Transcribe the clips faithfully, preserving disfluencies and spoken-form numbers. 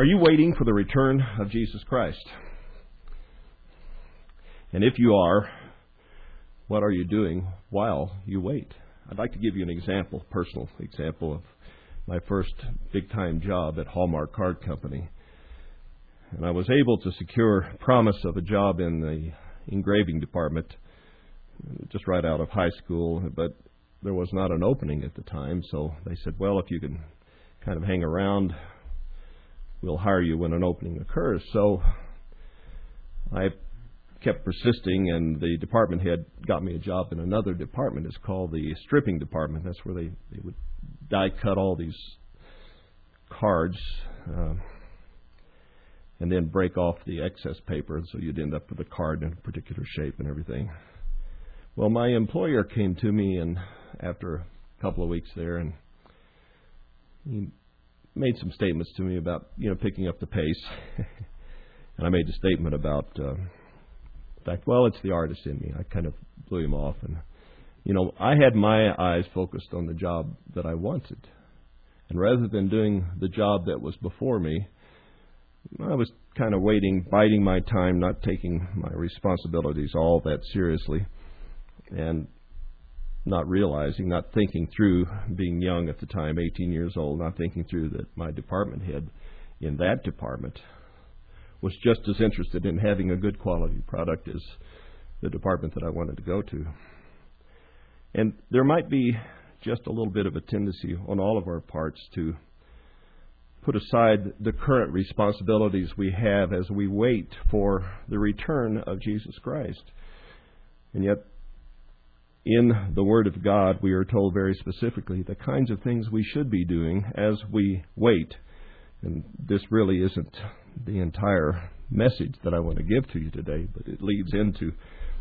Are you waiting for the return of Jesus Christ? And if you are, what are you doing while you wait? I'd like to give you an example, personal example of my first big-time job at Hallmark Card Company. And I was able to secure promise of a job in the engraving department just right out of high school, but there was not an opening at the time, so they said, well, if you can kind of hang around, we'll hire you when an opening occurs. So I kept persisting, and the department head got me a job in another department. It's called the stripping department. That's where they, they would die cut all these cards uh, and then break off the excess paper, so you'd end up with a card in a particular shape and everything. Well, my employer came to me and after a couple of weeks there, and he made some statements to me about, you know, picking up the pace. And I made a statement about, uh, in fact, well, it's the artist in me. I kind of blew him off. And, you know, I had my eyes focused on the job that I wanted. And rather than doing the job that was before me, I was kind of waiting, biding my time, not taking my responsibilities all that seriously, and not realizing, not thinking through, being young at the time, eighteen years old, not thinking through that my department head in that department was just as interested in having a good quality product as the department that I wanted to go to. And there might be just a little bit of a tendency on all of our parts to put aside the current responsibilities we have as we wait for the return of Jesus Christ. And yet, in the Word of God, we are told very specifically the kinds of things we should be doing as we wait. And this really isn't the entire message that I want to give to you today, but it leads into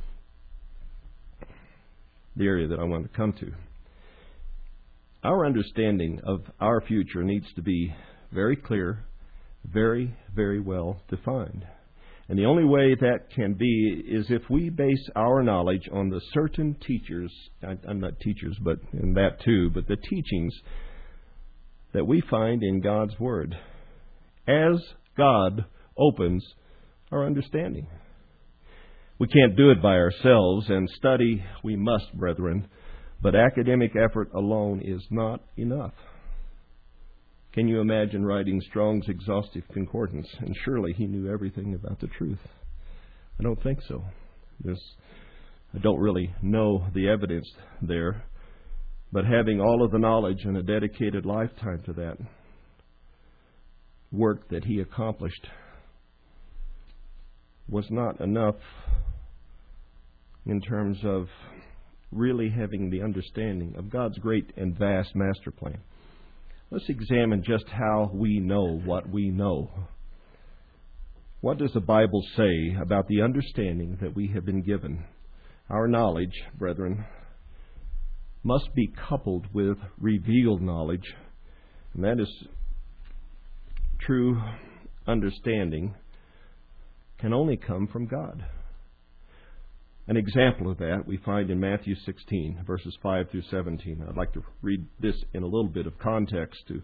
the area that I want to come to. Our understanding of our future needs to be very clear, very, very well defined. And the only way that can be is if we base our knowledge on the certain teachers, I'm not teachers, but in that too, but the teachings that we find in God's Word as God opens our understanding. We can't do it by ourselves, and study we must, brethren, but academic effort alone is not enough. Can you imagine writing Strong's exhaustive concordance? And surely he knew everything about the truth. I don't think so. There's, I don't really know the evidence there. But having all of the knowledge and a dedicated lifetime to that work that he accomplished was not enough in terms of really having the understanding of God's great and vast master plan. Let's examine just how we know what we know. What does the Bible say about the understanding that we have been given? Our knowledge, brethren, must be coupled with revealed knowledge, and that is true understanding can only come from God. An example of that we find in Matthew sixteen, verses five through seventeen. I'd like to read this in a little bit of context to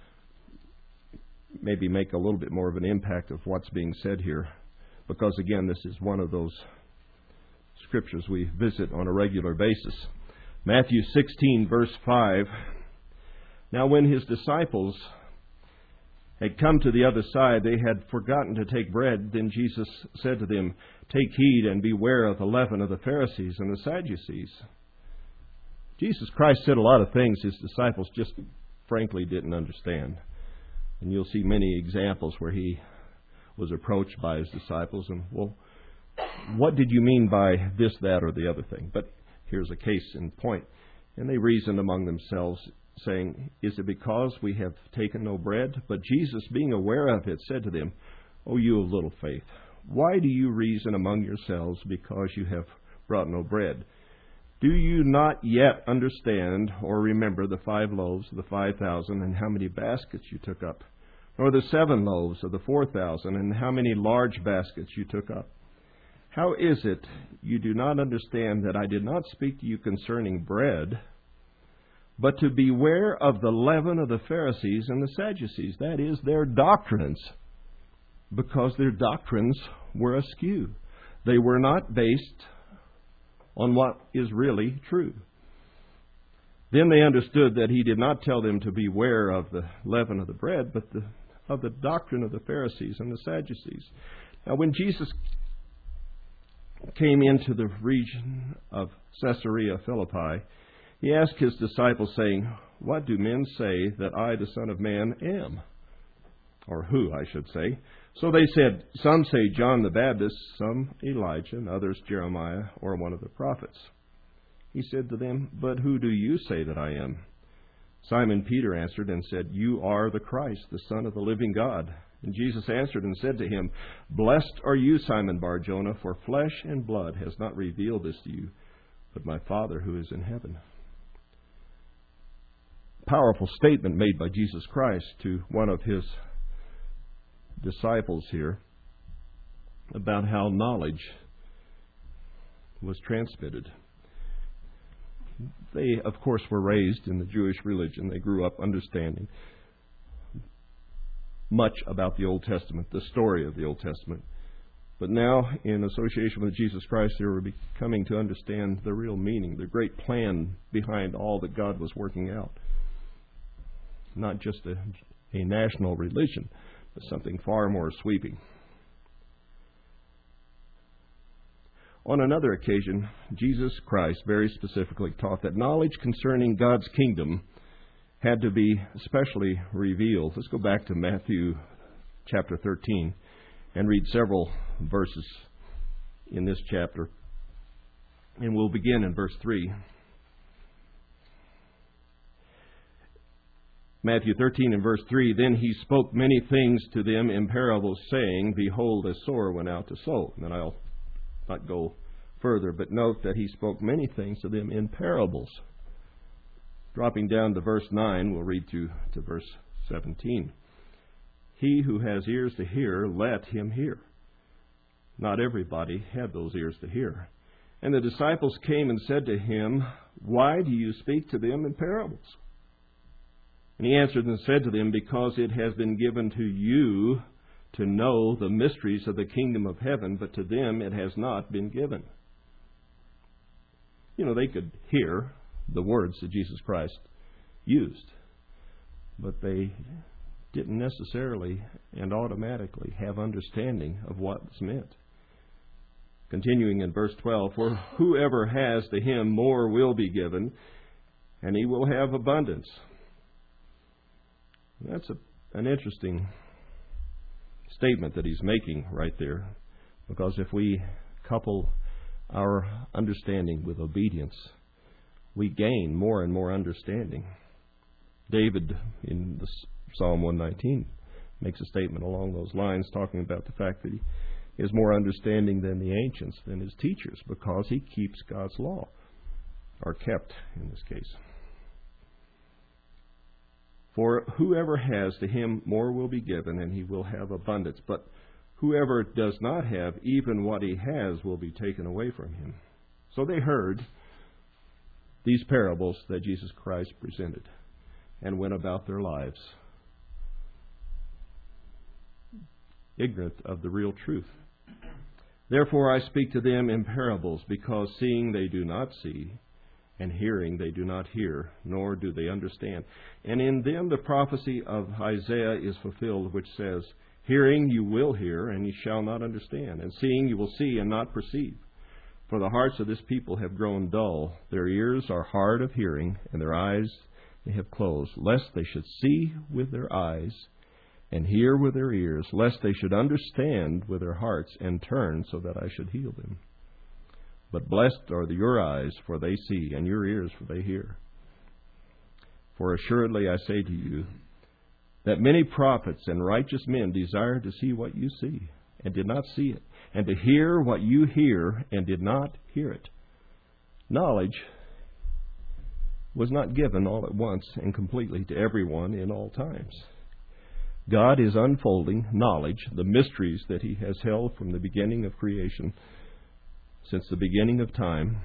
maybe make a little bit more of an impact of what's being said here, because again, this is one of those scriptures we visit on a regular basis. Matthew sixteen, verse five. Now when his disciples had come to the other side, they had forgotten to take bread. Then Jesus said to them, "Take heed and beware of the leaven of the Pharisees and the Sadducees." Jesus Christ said a lot of things his disciples just frankly didn't understand. And you'll see many examples where he was approached by his disciples and, well, what did you mean by this, that, or the other thing? But here's a case in point. And they reasoned among themselves, saying, "Is it because we have taken no bread?" But Jesus, being aware of it, said to them, "O you of little faith, why do you reason among yourselves because you have brought no bread? Do you not yet understand or remember the five loaves of the five thousand and how many baskets you took up? Or the seven loaves of the four thousand and how many large baskets you took up? How is it you do not understand that I did not speak to you concerning bread, but to beware of the leaven of the Pharisees and the Sadducees?" That is, their doctrines. because their doctrines were askew. They were not based on what is really true. Then they understood that he did not tell them to beware of the leaven of the bread, but the, of the doctrine of the Pharisees and the Sadducees. Now, when Jesus came into the region of Caesarea Philippi, he asked his disciples, saying, "What do men say that I, the Son of Man, am?" Or who, I should say. So they said, "Some say John the Baptist, some Elijah, and others Jeremiah, or one of the prophets." He said to them, "But who do you say that I am?" Simon Peter answered and said, "You are the Christ, the Son of the living God." And Jesus answered and said to him, "Blessed are you, Simon Bar-Jonah, for flesh and blood has not revealed this to you, but my Father who is in heaven." Powerful statement made by Jesus Christ to one of his disciples here about how knowledge was transmitted. They, of course, were raised in the Jewish religion. They grew up understanding much about the Old Testament, the story of the Old Testament. But now, in association with Jesus Christ, they were becoming to understand the real meaning, the great plan behind all that God was working out. Not just a, a national religion, but something far more sweeping. On another occasion, Jesus Christ very specifically taught that knowledge concerning God's kingdom had to be specially revealed. Let's go back to Matthew chapter thirteen and read several verses in this chapter. And we'll begin in verse three. Matthew thirteen and verse three, "Then he spoke many things to them in parables, saying, Behold, a sower went out to sow." And then I'll not go further, but note that he spoke many things to them in parables. Dropping down to verse nine, we'll read to, to verse seventeen. "He who has ears to hear, let him hear." Not everybody had those ears to hear. "And the disciples came and said to him, Why do you speak to them in parables? And he answered and said to them, Because it has been given to you to know the mysteries of the kingdom of heaven, but to them it has not been given." You know, they could hear the words that Jesus Christ used, but they didn't necessarily and automatically have understanding of what was meant. Continuing in verse twelve, "For whoever has to him more will be given, and he will have abundance." That's a, an interesting statement that he's making right there, because if we couple our understanding with obedience, we gain more and more understanding. David, in the Psalm one nineteen, makes a statement along those lines, talking about the fact that he is more understanding than the ancients, than his teachers, because he keeps God's law, or kept in this case. "For whoever has, to him more will be given, and he will have abundance. But whoever does not have, even what he has will be taken away from him." So they heard these parables that Jesus Christ presented and went about their lives ignorant of the real truth. "Therefore I speak to them in parables, because seeing they do not see, and hearing they do not hear, nor do they understand. And in them the prophecy of Isaiah is fulfilled, which says, Hearing you will hear, and you shall not understand, and seeing you will see and not perceive. For the hearts of this people have grown dull, their ears are hard of hearing, and their eyes they have closed, lest they should see with their eyes, and hear with their ears, lest they should understand with their hearts, and turn, so that I should heal them. But blessed are your eyes, for they see, and your ears, for they hear. For assuredly I say to you, that many prophets and righteous men desired to see what you see, and did not see it, and to hear what you hear, and did not hear it." Knowledge was not given all at once and completely to everyone in all times. God is unfolding knowledge, the mysteries that He has held from the beginning of creation, since the beginning of time,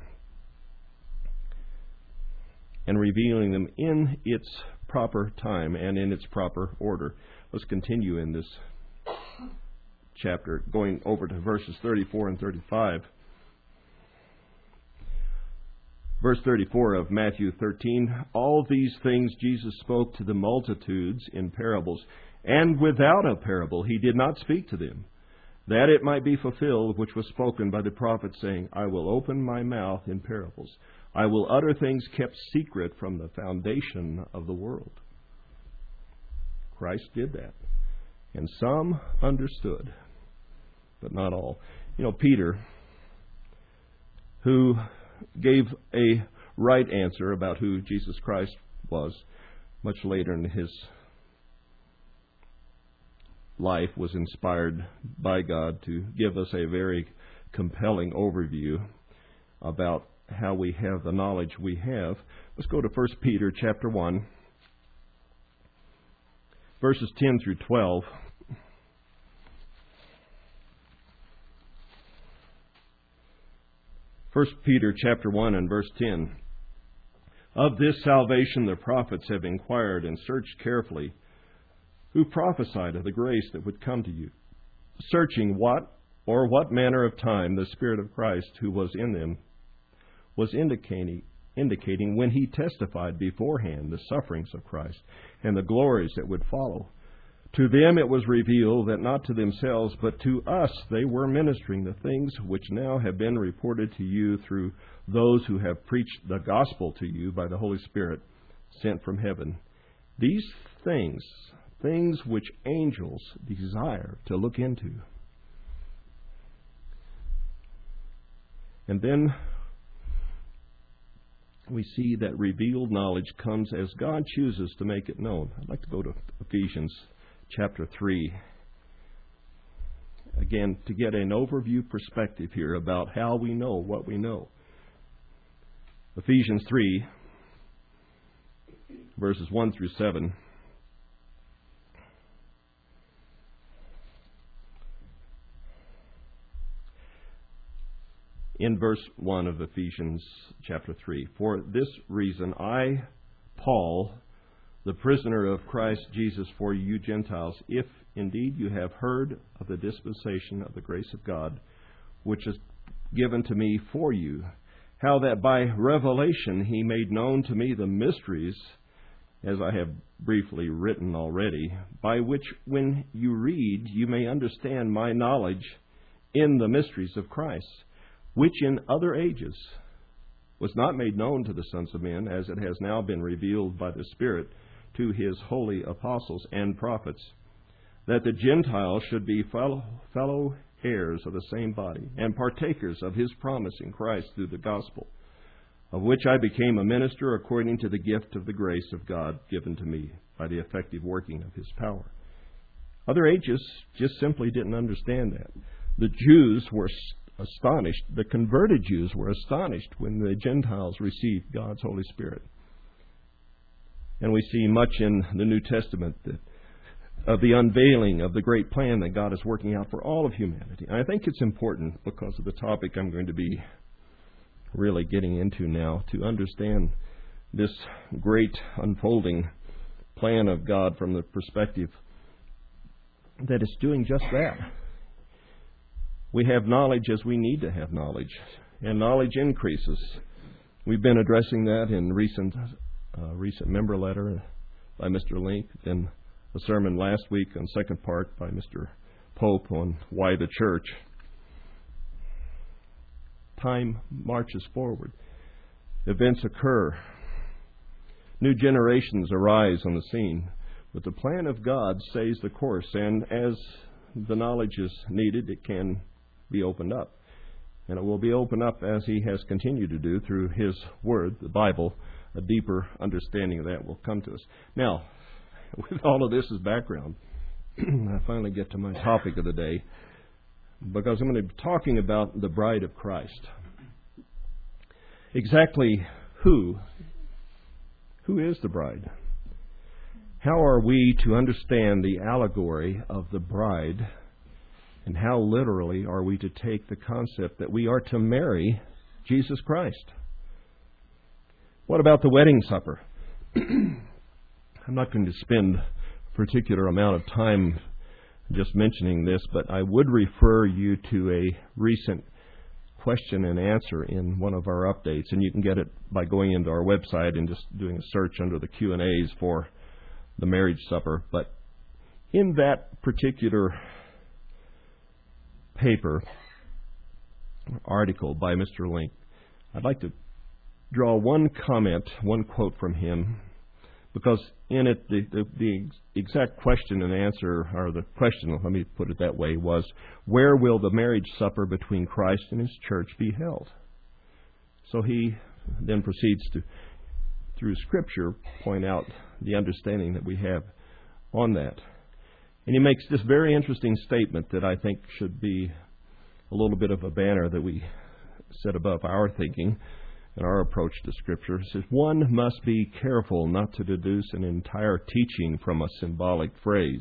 and revealing them in its proper time and in its proper order. Let's continue in this chapter, going over to verses thirty-four and thirty-five. Verse thirty-four of Matthew thirteen, all these things Jesus spoke to the multitudes in parables, and without a parable he did not speak to them, that it might be fulfilled which was spoken by the prophet, saying, I will open my mouth in parables. I will utter things kept secret from the foundation of the world. Christ did that. And some understood, but not all. You know, Peter, who gave a right answer about who Jesus Christ was much later in his life, was inspired by God to give us a very compelling overview about how we have the knowledge we have. Let's go to First Peter chapter one, verses ten through twelve. First Peter chapter one and verse ten. Of this salvation the prophets have inquired and searched carefully, who prophesied of the grace that would come to you, searching what or what manner of time the Spirit of Christ who was in them was indicating, indicating when he testified beforehand the sufferings of Christ and the glories that would follow. To them it was revealed that not to themselves, but to us they were ministering the things which now have been reported to you through those who have preached the gospel to you by the Holy Spirit sent from heaven. These things, things which angels desire to look into. And then we see that revealed knowledge comes as God chooses to make it known. I'd like to go to Ephesians chapter three. Again, to get an overview perspective here about how we know what we know. Ephesians three, verses one through seven. In verse one of Ephesians chapter three, for this reason I, Paul, the prisoner of Christ Jesus for you Gentiles, if indeed you have heard of the dispensation of the grace of God, which is given to me for you, how that by revelation he made known to me the mysteries, as I have briefly written already, by which when you read you may understand my knowledge in the mysteries of Christ, which in other ages was not made known to the sons of men, as it has now been revealed by the Spirit to his holy apostles and prophets, that the Gentiles should be fellow, fellow heirs of the same body, and partakers of his promise in Christ through the gospel, of which I became a minister according to the gift of the grace of God given to me by the effective working of his power. Other ages just simply didn't understand that. The Jews were astonished. The converted Jews were astonished when the Gentiles received God's Holy Spirit. And we see much in the New Testament that, of the unveiling of the great plan that God is working out for all of humanity. And I think it's important, because of the topic I'm going to be really getting into now, to understand this great unfolding plan of God from the perspective that it's doing just that. We have knowledge as we need to have knowledge, and knowledge increases. We've been addressing that in recent uh, recent member letter by Mister Link, then a sermon last week on second part by Mister Pope on why the church. Time marches forward. Events occur. New generations arise on the scene. But the plan of God stays the course, and as the knowledge is needed, it can be opened up. And it will be opened up as He has continued to do through His Word, the Bible. A deeper understanding of that will come to us. Now, with all of this as background, I finally get to my topic of the day, because I'm going to be talking about the bride of Christ. Exactly who, who is the bride? How are we to understand the allegory of the bride, and how literally are we to take the concept that we are to marry Jesus Christ? What about the wedding supper? I'm not going to spend a particular amount of time just mentioning this, but I would refer you to a recent question and answer in one of our updates, and you can get it by going into our website and just doing a search under the Q and A's for the marriage supper. But in that particular paper, article by Mister Link, I'd like to draw one comment, one quote from him, because in it, the, the, the exact question and answer, or the question, let me put it that way, was, where will the marriage supper between Christ and His church be held? So he then proceeds to, through Scripture, point out the understanding that we have on that. And he makes this very interesting statement that I think should be a little bit of a banner that we set above our thinking and our approach to Scripture. It says, one must be careful not to deduce an entire teaching from a symbolic phrase.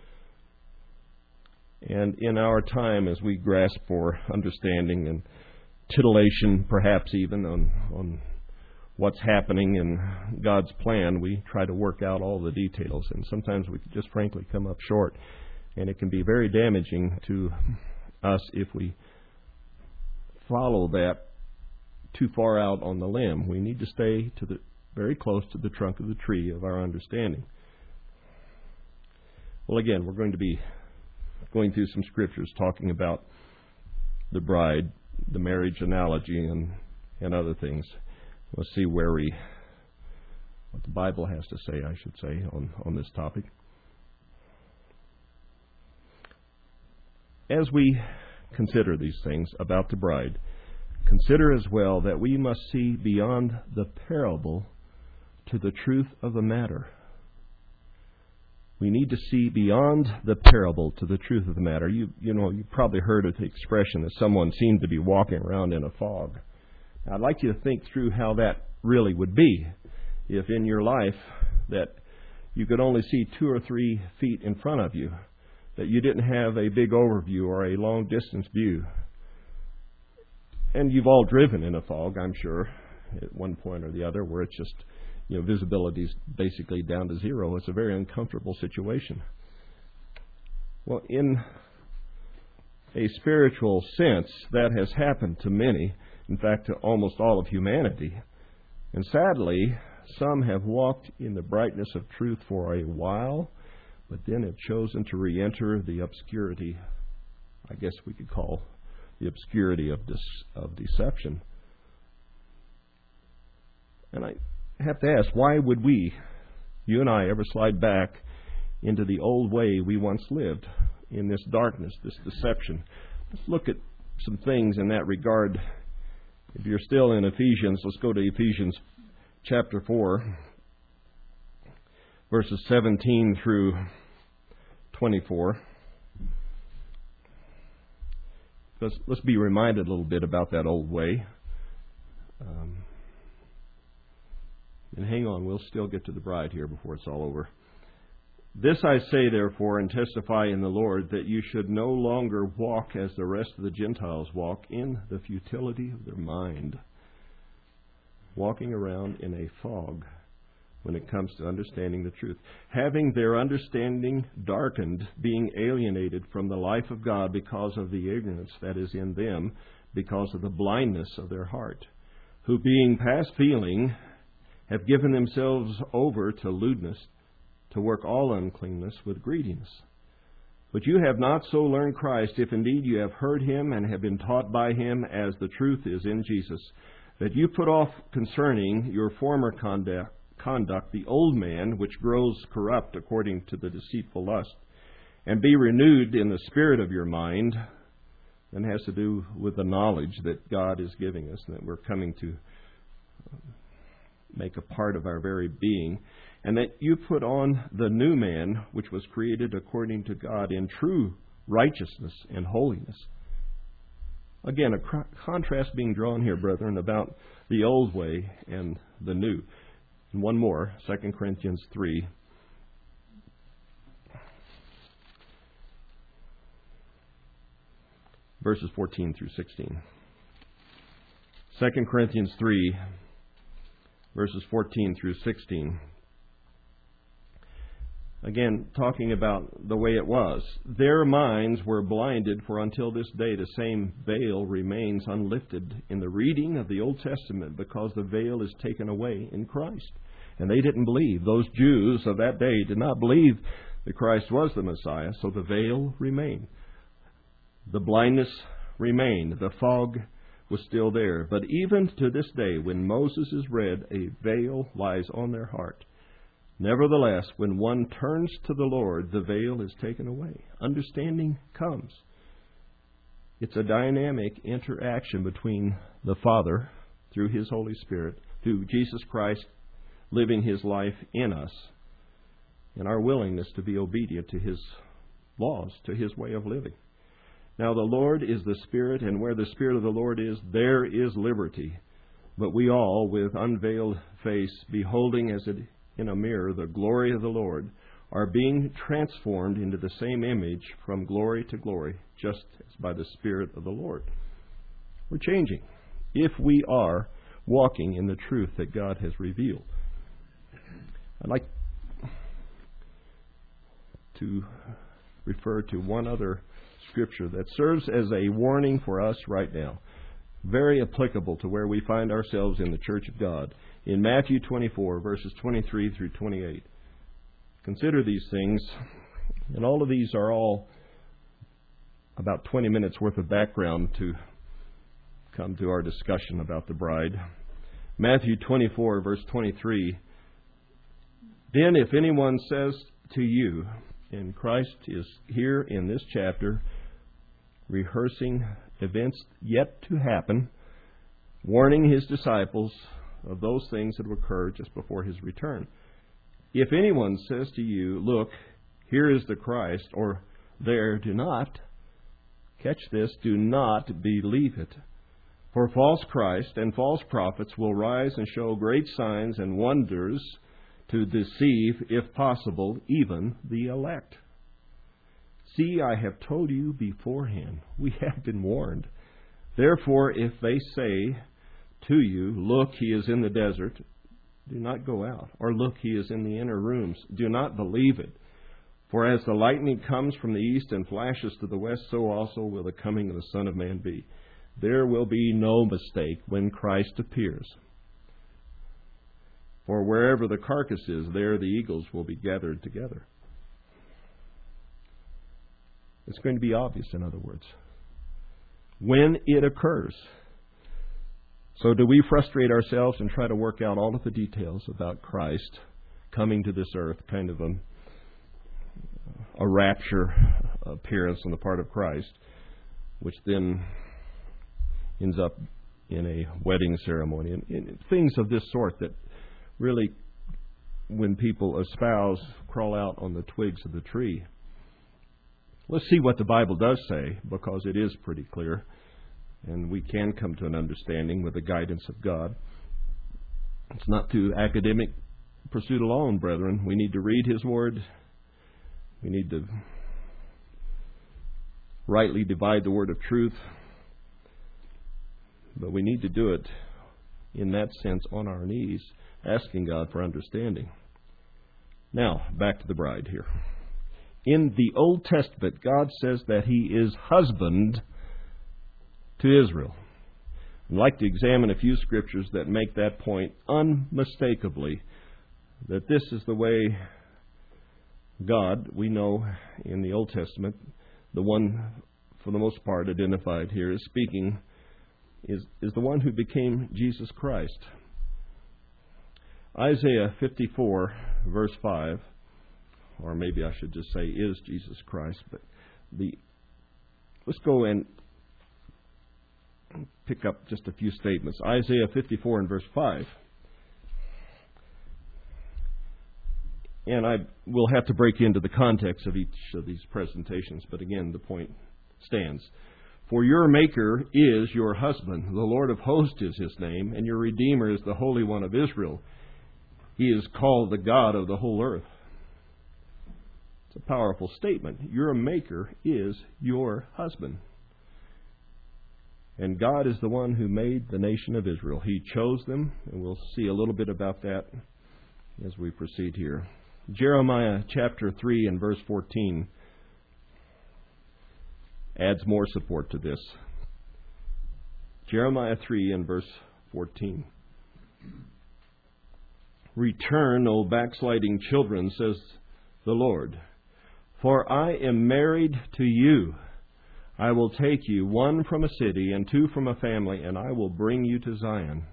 And in our time, as we grasp for understanding and titillation, perhaps even, on, on what's happening in God's plan, we try to work out all the details. And sometimes we just frankly come up short. And it can be very damaging to us if we follow that too far out on the limb. We need to stay to the very close to the trunk of the tree of our understanding. Well, again, we're going to be going through some scriptures talking about the bride, the marriage analogy, and and other things. We'll see where we, what the Bible has to say, I should say, on, on this topic. As we consider these things about the bride, consider as well that we must see beyond the parable to the truth of the matter. We need to see beyond the parable to the truth of the matter. You you know, you probably heard of the expression that someone seemed to be walking around in a fog. Now, I'd like you to think through how that really would be if in your life that you could only see two or three feet in front of you, that you didn't have a big overview or a long distance view. And you've all driven in a fog, I'm sure, at one point or the other, where it's just, you know, visibility is basically down to zero. It's a very uncomfortable situation. Well, in a spiritual sense, that has happened to many, in fact, to almost all of humanity. And sadly, some have walked in the brightness of truth for a while, but then have chosen to re-enter the obscurity, I guess we could call the obscurity of this, of deception. And I have to ask, why would we, you and I, ever slide back into the old way we once lived, in this darkness, this deception? Let's look at some things in that regard. If you're still in Ephesians, let's go to Ephesians chapter four, verses seventeen through twenty-four. Let's, let's be reminded a little bit about that old way. Um, and hang on, we'll still get to the bride here before it's all over. This I say, therefore, and testify in the Lord, that you should no longer walk as the rest of the Gentiles walk, in the futility of their mind, walking around in a fog when it comes to understanding the truth, having their understanding darkened, being alienated from the life of God because of the ignorance that is in them, because of the blindness of their heart, who being past feeling have given themselves over to lewdness, to work all uncleanness with greediness. But you have not so learned Christ, if indeed you have heard Him and have been taught by Him, as the truth is in Jesus, that you put off concerning your former conduct, conduct the old man, which grows corrupt according to the deceitful lust, and be renewed in the spirit of your mind. And has to do with the knowledge that God is giving us, and that we're coming to make a part of our very being. And that you put on the new man, which was created according to God in true righteousness and holiness. Again, a cr- contrast being drawn here, brethren, about the old way and the new. And one more, Second Corinthians three. Verses fourteen through sixteen. Second Corinthians three, verses fourteen through sixteen. Again, talking about the way it was. Their minds were blinded, for until this day the same veil remains unlifted in the reading of the Old Testament, because the veil is taken away in Christ. And they didn't believe. Those Jews of that day did not believe that Christ was the Messiah, so the veil remained. The blindness remained. The fog was still there. But even to this day, when Moses is read, a veil lies on their heart. Nevertheless, when one turns to the Lord, the veil is taken away. Understanding comes. It's a dynamic interaction between the Father, through His Holy Spirit, through Jesus Christ living His life in us, and our willingness to be obedient to His laws, to His way of living. Now, the Lord is the Spirit, and where the Spirit of the Lord is, there is liberty. But we all, with unveiled face, beholding as it in a mirror the glory of the Lord, are being transformed into the same image from glory to glory, just as by the Spirit of the Lord. We're changing if we are walking in the truth that God has revealed. I'd like to refer to one other scripture that serves as a warning for us right now, very applicable to where we find ourselves in the Church of God. In Matthew twenty-four, verses twenty-three through twenty-eight. Consider these things, and all of these are all about twenty minutes worth of background to come to our discussion about the bride. Matthew twenty-four, verse twenty-three. Then if anyone says to you, and Christ is here in this chapter, rehearsing events yet to happen, warning His disciples of those things that will occur just before His return. If anyone says to you, look, here is the Christ, or there, do not, catch this, do not believe it. For false Christ and false prophets will rise and show great signs and wonders to deceive, if possible, even the elect. See, I have told you beforehand. We have been warned. Therefore, if they say to you, look, He is in the desert, do not go out. Or look, He is in the inner rooms. Do not believe it. For as the lightning comes from the east and flashes to the west, so also will the coming of the Son of Man be. There will be no mistake when Christ appears. For wherever the carcass is, there the eagles will be gathered together. It's going to be obvious, in other words, when it occurs. So do we frustrate ourselves and try to work out all of the details about Christ coming to this earth, kind of a, a rapture appearance on the part of Christ, which then ends up in a wedding ceremony, and, and things of this sort that really, when people espouse, crawl out on the twigs of the tree. Let's see what the Bible does say, because it is pretty clear. And we can come to an understanding with the guidance of God. It's not through academic pursuit alone, brethren. We need to read His Word. We need to rightly divide the word of truth. But we need to do it, in that sense, on our knees, asking God for understanding. Now, back to the bride here. In the Old Testament, God says that He is husband to Israel. I'd like to examine a few scriptures that make that point unmistakably, that this is the way God, we know in the Old Testament, the one for the most part identified here is speaking, is, is the one who became Jesus Christ. Isaiah fifty-four, verse five, or maybe I should just say is Jesus Christ, but the let's go and pick up just a few statements. Isaiah fifty-four and verse five. And I will have to break into the context of each of these presentations, but again, the point stands. For your Maker is your husband, the Lord of hosts is His name, and your Redeemer is the Holy One of Israel. He is called the God of the whole earth. It's a powerful statement. Your Maker is your husband. And God is the one who made the nation of Israel. He chose them, and we'll see a little bit about that as we proceed here. Jeremiah chapter three and verse fourteen adds more support to this. Jeremiah three and verse fourteen. Return, O backsliding children, says the Lord, for I am married to you. I will take you, one from a city and two from a family, and I will bring you to Zion.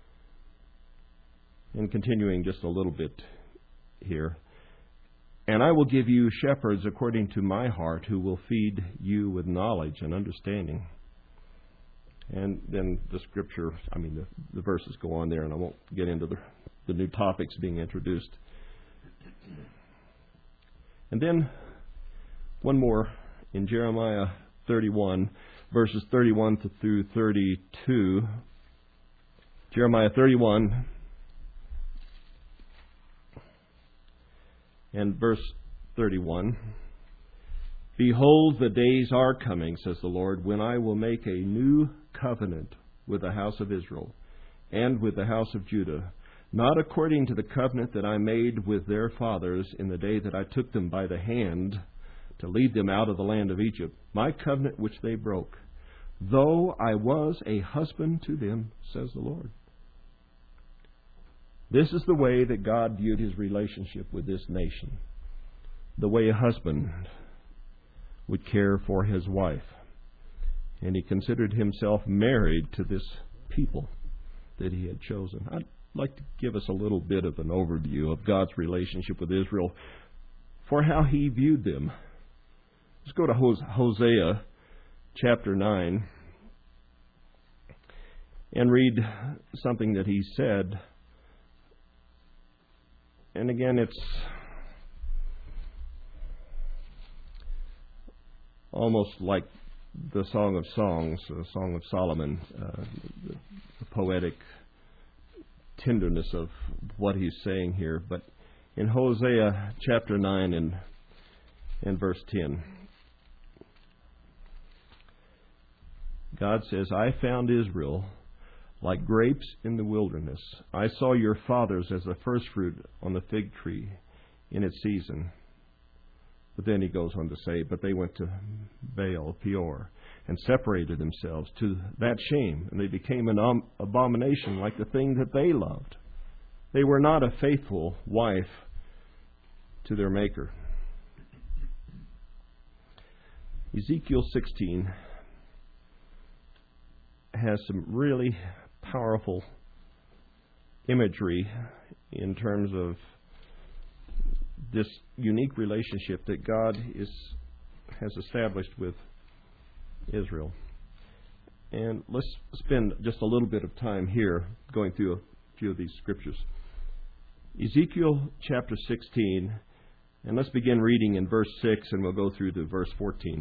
And continuing just a little bit here. And I will give you shepherds according to my heart, who will feed you with knowledge and understanding. And then the scripture, I mean, the, the verses go on there, and I won't get into the, the new topics being introduced. And then one more in Jeremiah thirty-one, verses thirty-one through thirty-two. Jeremiah thirty-one and verse thirty-one. Behold, the days are coming, says the Lord, when I will make a new covenant with the house of Israel and with the house of Judah, not according to the covenant that I made with their fathers in the day that I took them by the hand to lead them out of the land of Egypt, my covenant which they broke, though I was a husband to them, says the Lord. This is the way that God viewed His relationship with this nation, the way a husband would care for his wife. And He considered Himself married to this people that He had chosen. I'd like to give us a little bit of an overview of God's relationship with Israel for how He viewed them. Let's go to Hosea chapter nine and read something that he said. And again, it's almost like the Song of Songs, the Song of Solomon, uh, the, the poetic tenderness of what he's saying here. But in Hosea chapter nine and, and verse ten, God says, I found Israel like grapes in the wilderness. I saw your fathers as the first fruit on the fig tree in its season. But then he goes on to say, but they went to Baal Peor and separated themselves to that shame, and they became an abomination like the thing that they loved. They were not a faithful wife to their Maker. Ezekiel sixteen has some really powerful imagery in terms of this unique relationship that God is has established with Israel. And let's spend just a little bit of time here going through a few of these scriptures. Ezekiel chapter sixteen, and let's begin reading in verse six, and we'll go through to verse fourteen.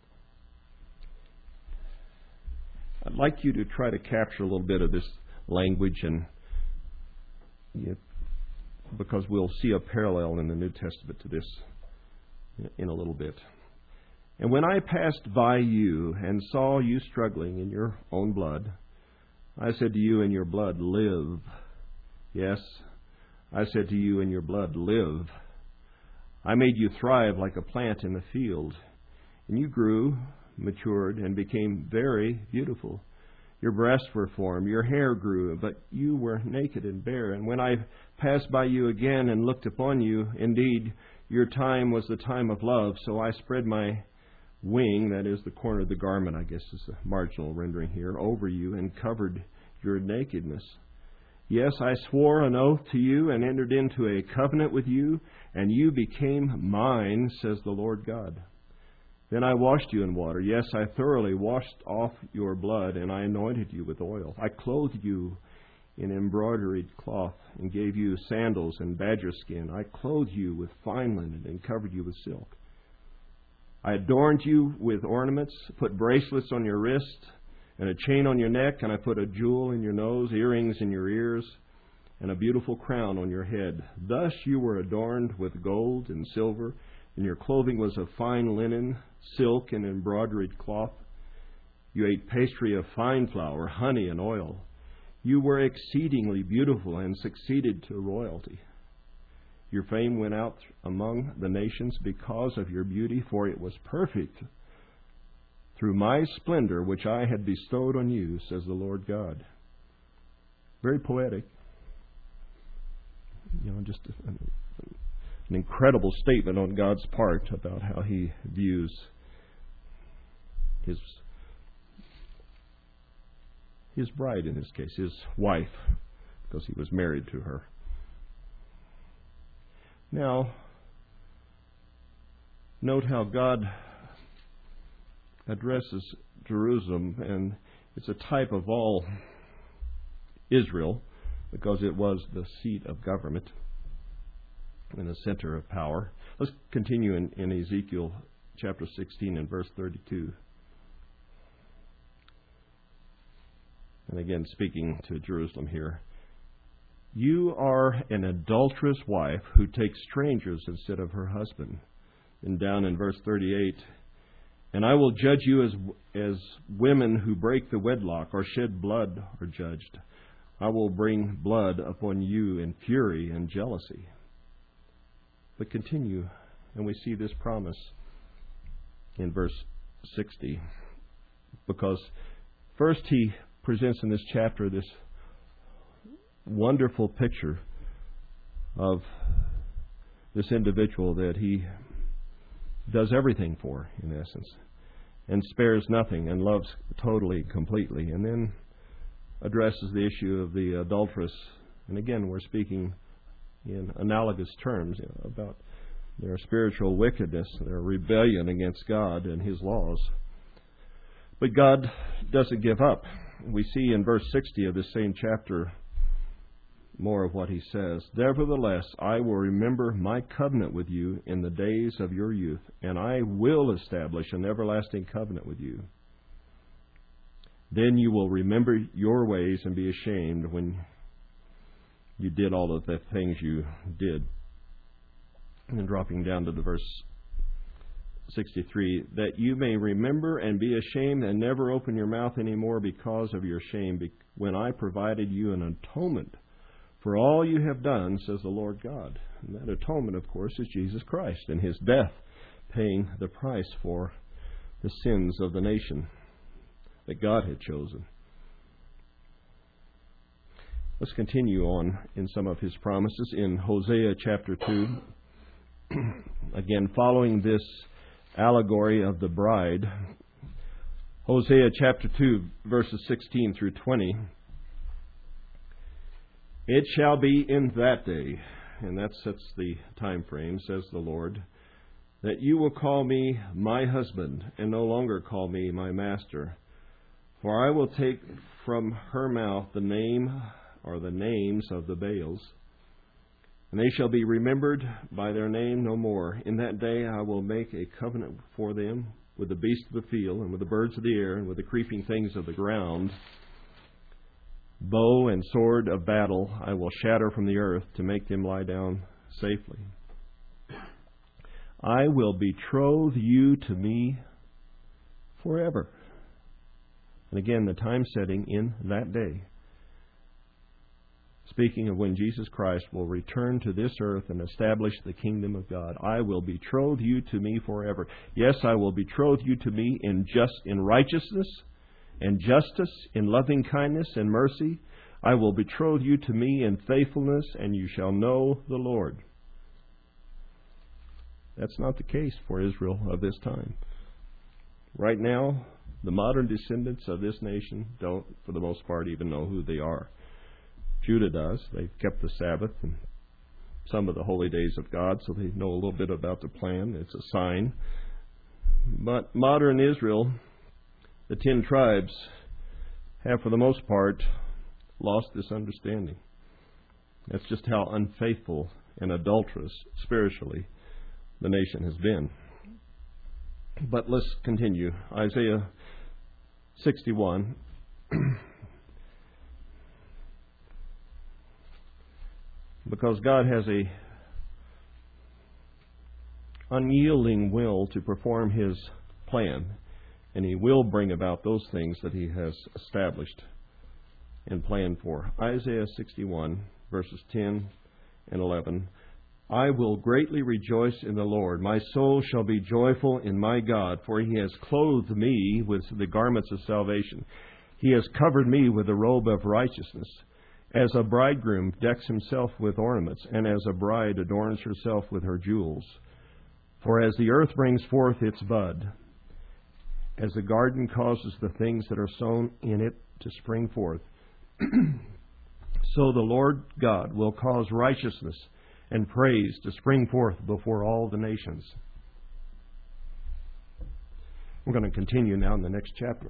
I'd like you to try to capture a little bit of this language, and you know, because we'll see a parallel in the New Testament to this in a little bit. And when I passed by you and saw you struggling in your own blood, I said to you, in your blood, live. Yes, I said to you, in your blood, live. I made you thrive like a plant in the field, and you grew, matured, and became very beautiful. Your breasts were formed, your hair grew, but you were naked and bare. And when I passed by you again and looked upon you, indeed, your time was the time of love. So I spread my wing, that is the corner of the garment, I guess is the marginal rendering here, over you and covered your nakedness. Yes, I swore an oath to you and entered into a covenant with you, and you became mine, says the Lord God. Then I washed you in water. Yes, I thoroughly washed off your blood, and I anointed you with oil. I clothed you in embroidered cloth and gave you sandals and badger skin. I clothed you with fine linen and covered you with silk. I adorned you with ornaments, put bracelets on your wrist and a chain on your neck, and I put a jewel in your nose, earrings in your ears, and a beautiful crown on your head. Thus you were adorned with gold and silver, and your clothing was of fine linen, silk, and embroidered cloth. You ate pastry of fine flour, honey, and oil. You were exceedingly beautiful and succeeded to royalty. Your fame went out among the nations because of your beauty, for it was perfect through my splendor which I had bestowed on you, says the Lord God. Very poetic. You know, just an, an incredible statement on God's part about how He views His His bride, in this case, His wife, because He was married to her. Now, note how God addresses Jerusalem, and it's a type of all Israel, because it was the seat of government and the center of power. Let's continue in, in Ezekiel chapter sixteen and verse thirty-two. And again, speaking to Jerusalem here. You are an adulterous wife who takes strangers instead of her husband. And down in verse thirty-eight, and I will judge you as as women who break the wedlock or shed blood are judged. I will bring blood upon you in fury and jealousy. But continue, and we see this promise in verse sixty. Because first he presents in this chapter this wonderful picture of this individual that he does everything for, in essence, and spares nothing and loves totally, completely. And then addresses the issue of the adulteress. And again, we're speaking in analogous terms, you know, about their spiritual wickedness, their rebellion against God and His laws. But God doesn't give up. We see in verse sixty of this same chapter more of what He says. Nevertheless, I will remember my covenant with you in the days of your youth, and I will establish an everlasting covenant with you. Then you will remember your ways and be ashamed when you did all of the things you did. And then dropping down to the verse sixty-three, that you may remember and be ashamed and never open your mouth anymore because of your shame, when I provided you an atonement for all you have done, says the Lord God. And that atonement, of course, is Jesus Christ and His death, paying the price for the sins of the nation that God had chosen. Let's continue on in some of His promises in Hosea chapter two. Again, following this allegory of the bride, Hosea chapter two, verses sixteen through twenty. It shall be in that day, and that sets the time frame, says the Lord, that you will call me my husband, and no longer call me my master. For I will take from her mouth the name or the names of the Baals, and they shall be remembered by their name no more. In that day I will make a covenant for them with the beasts of the field, and with the birds of the air, and with the creeping things of the ground. Bow and sword of battle I will shatter from the earth to make them lie down safely. I will betroth you to me forever. And again, the time setting in that day. Speaking of when Jesus Christ will return to this earth and establish the kingdom of God. I will betroth you to me forever. Yes, I will betroth you to me in just in righteousness and justice, in loving kindness and mercy. I will betroth you to me in faithfulness, and you shall know the Lord. That's not the case for Israel of this time. Right now, the modern descendants of this nation don't, for the most part, even know who they are. Judah does. They've kept the Sabbath and some of the holy days of God, so they know a little bit about the plan. It's a sign. But modern Israel, the ten tribes, have for the most part lost this understanding. That's just how unfaithful and adulterous spiritually the nation has been. But let's continue. Isaiah sixty-one. Because God has a unyielding will to perform His plan, and He will bring about those things that He has established and planned for. Isaiah sixty-one, verses ten and eleven. I will greatly rejoice in the Lord. My soul shall be joyful in my God, for He has clothed me with the garments of salvation. He has covered me with the robe of righteousness. As a bridegroom decks himself with ornaments, and as a bride adorns herself with her jewels. For as the earth brings forth its bud, as the garden causes the things that are sown in it to spring forth, so the Lord God will cause righteousness and praise to spring forth before all the nations. We're going to continue now in the next chapter.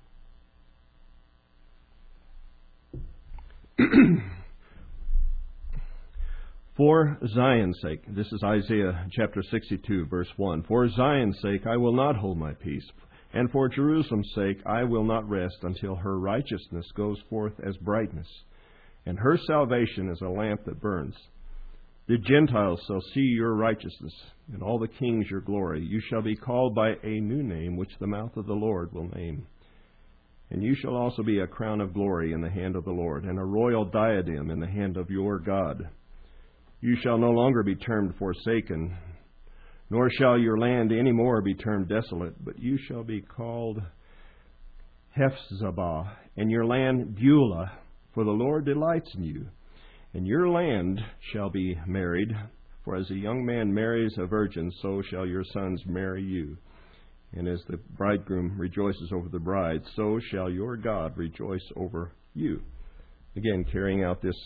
For Zion's sake, this is Isaiah chapter sixty-two, verse one. For Zion's sake I will not hold my peace, and for Jerusalem's sake I will not rest until her righteousness goes forth as brightness, and her salvation as a lamp that burns. The Gentiles shall see your righteousness, and all the kings your glory. You shall be called by a new name, which the mouth of the Lord will name. And you shall also be a crown of glory in the hand of the Lord, and a royal diadem in the hand of your God. You shall no longer be termed forsaken, nor shall your land any more be termed desolate, but you shall be called Hephzibah, and your land Beulah, for the Lord delights in you. And your land shall be married, for as a young man marries a virgin, so shall your sons marry you. And as the bridegroom rejoices over the bride, so shall your God rejoice over you. Again, carrying out this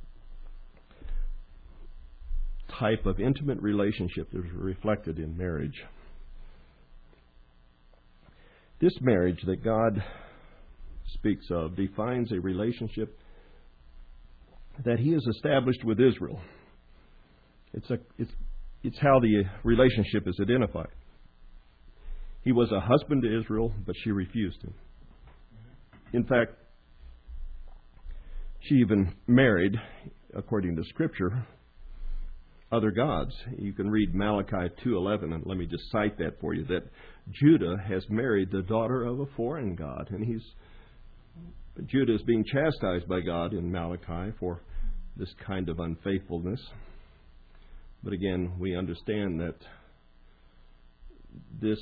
type of intimate relationship that is reflected in marriage. This marriage that God speaks of defines a relationship that He has established with Israel. It's a, it's, it's how the relationship is identified. He was a husband to Israel, but she refused him. In fact, she even married, according to Scripture, other gods. You can read Malachi two eleven, and let me just cite that for you, that Judah has married the daughter of a foreign god, and he's Judah is being chastised by God in Malachi for this kind of unfaithfulness. But again, we understand that this,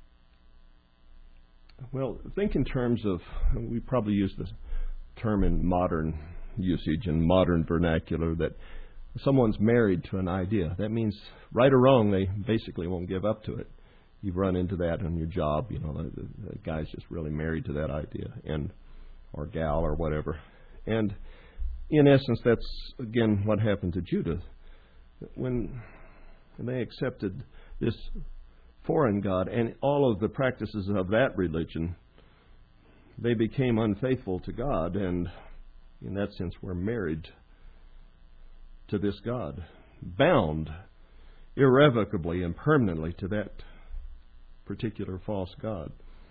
well, think in terms of, we probably use the term in modern usage and modern vernacular, that someone's married to an idea. That means, right or wrong, they basically won't give up to it. You've run into that on your job. You know, the, the guy's just really married to that idea, and or gal or whatever. And in essence, that's, again, what happened to Judah. When they accepted this foreign god and all of the practices of that religion, they became unfaithful to God, and in that sense were married to this God, bound irrevocably and permanently to that particular false god.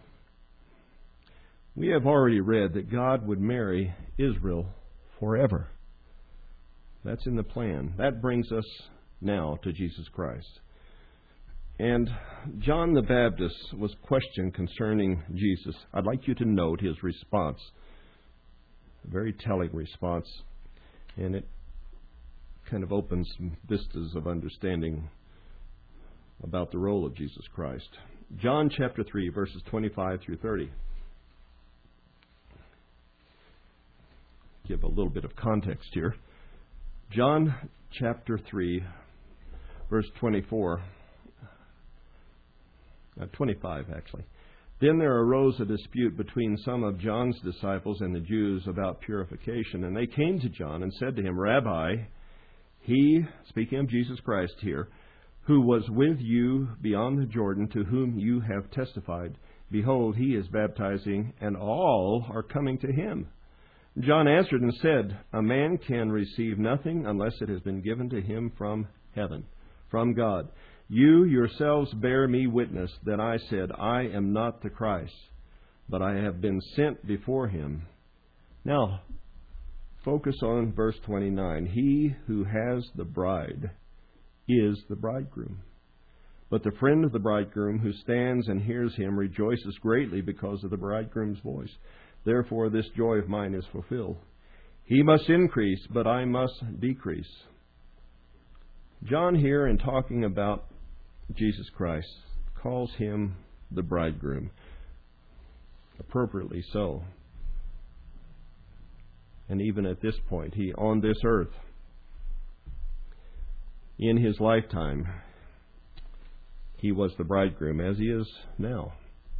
We have already read that God would marry Israel forever. That's in the plan. That brings us now to Jesus Christ. And John the Baptist was questioned concerning Jesus. I'd like you to note his response. A very telling response. And it kind of opens some vistas of understanding about the role of Jesus Christ. John chapter three, verses twenty-five through thirty. Give a little bit of context here. John chapter three, verse twenty-four. Uh, twenty-five, actually. Then there arose a dispute between some of John's disciples and the Jews about purification. And they came to John and said to him, Rabbi, he, speaking of Jesus Christ here, who was with you beyond the Jordan, to whom you have testified, behold, he is baptizing, and all are coming to him. John answered and said, a man can receive nothing unless it has been given to him from heaven, from God. You yourselves bear me witness that I said, I am not the Christ, but I have been sent before him. Now, focus on verse twenty-nine. He who has the bride is the bridegroom. But the friend of the bridegroom who stands and hears him rejoices greatly because of the bridegroom's voice. Therefore this joy of mine is fulfilled. He must increase, but I must decrease. John here, in talking about Jesus Christ, calls him the bridegroom. Appropriately so. And even at this point, he, on this earth, in his lifetime, he was the bridegroom, as he is now.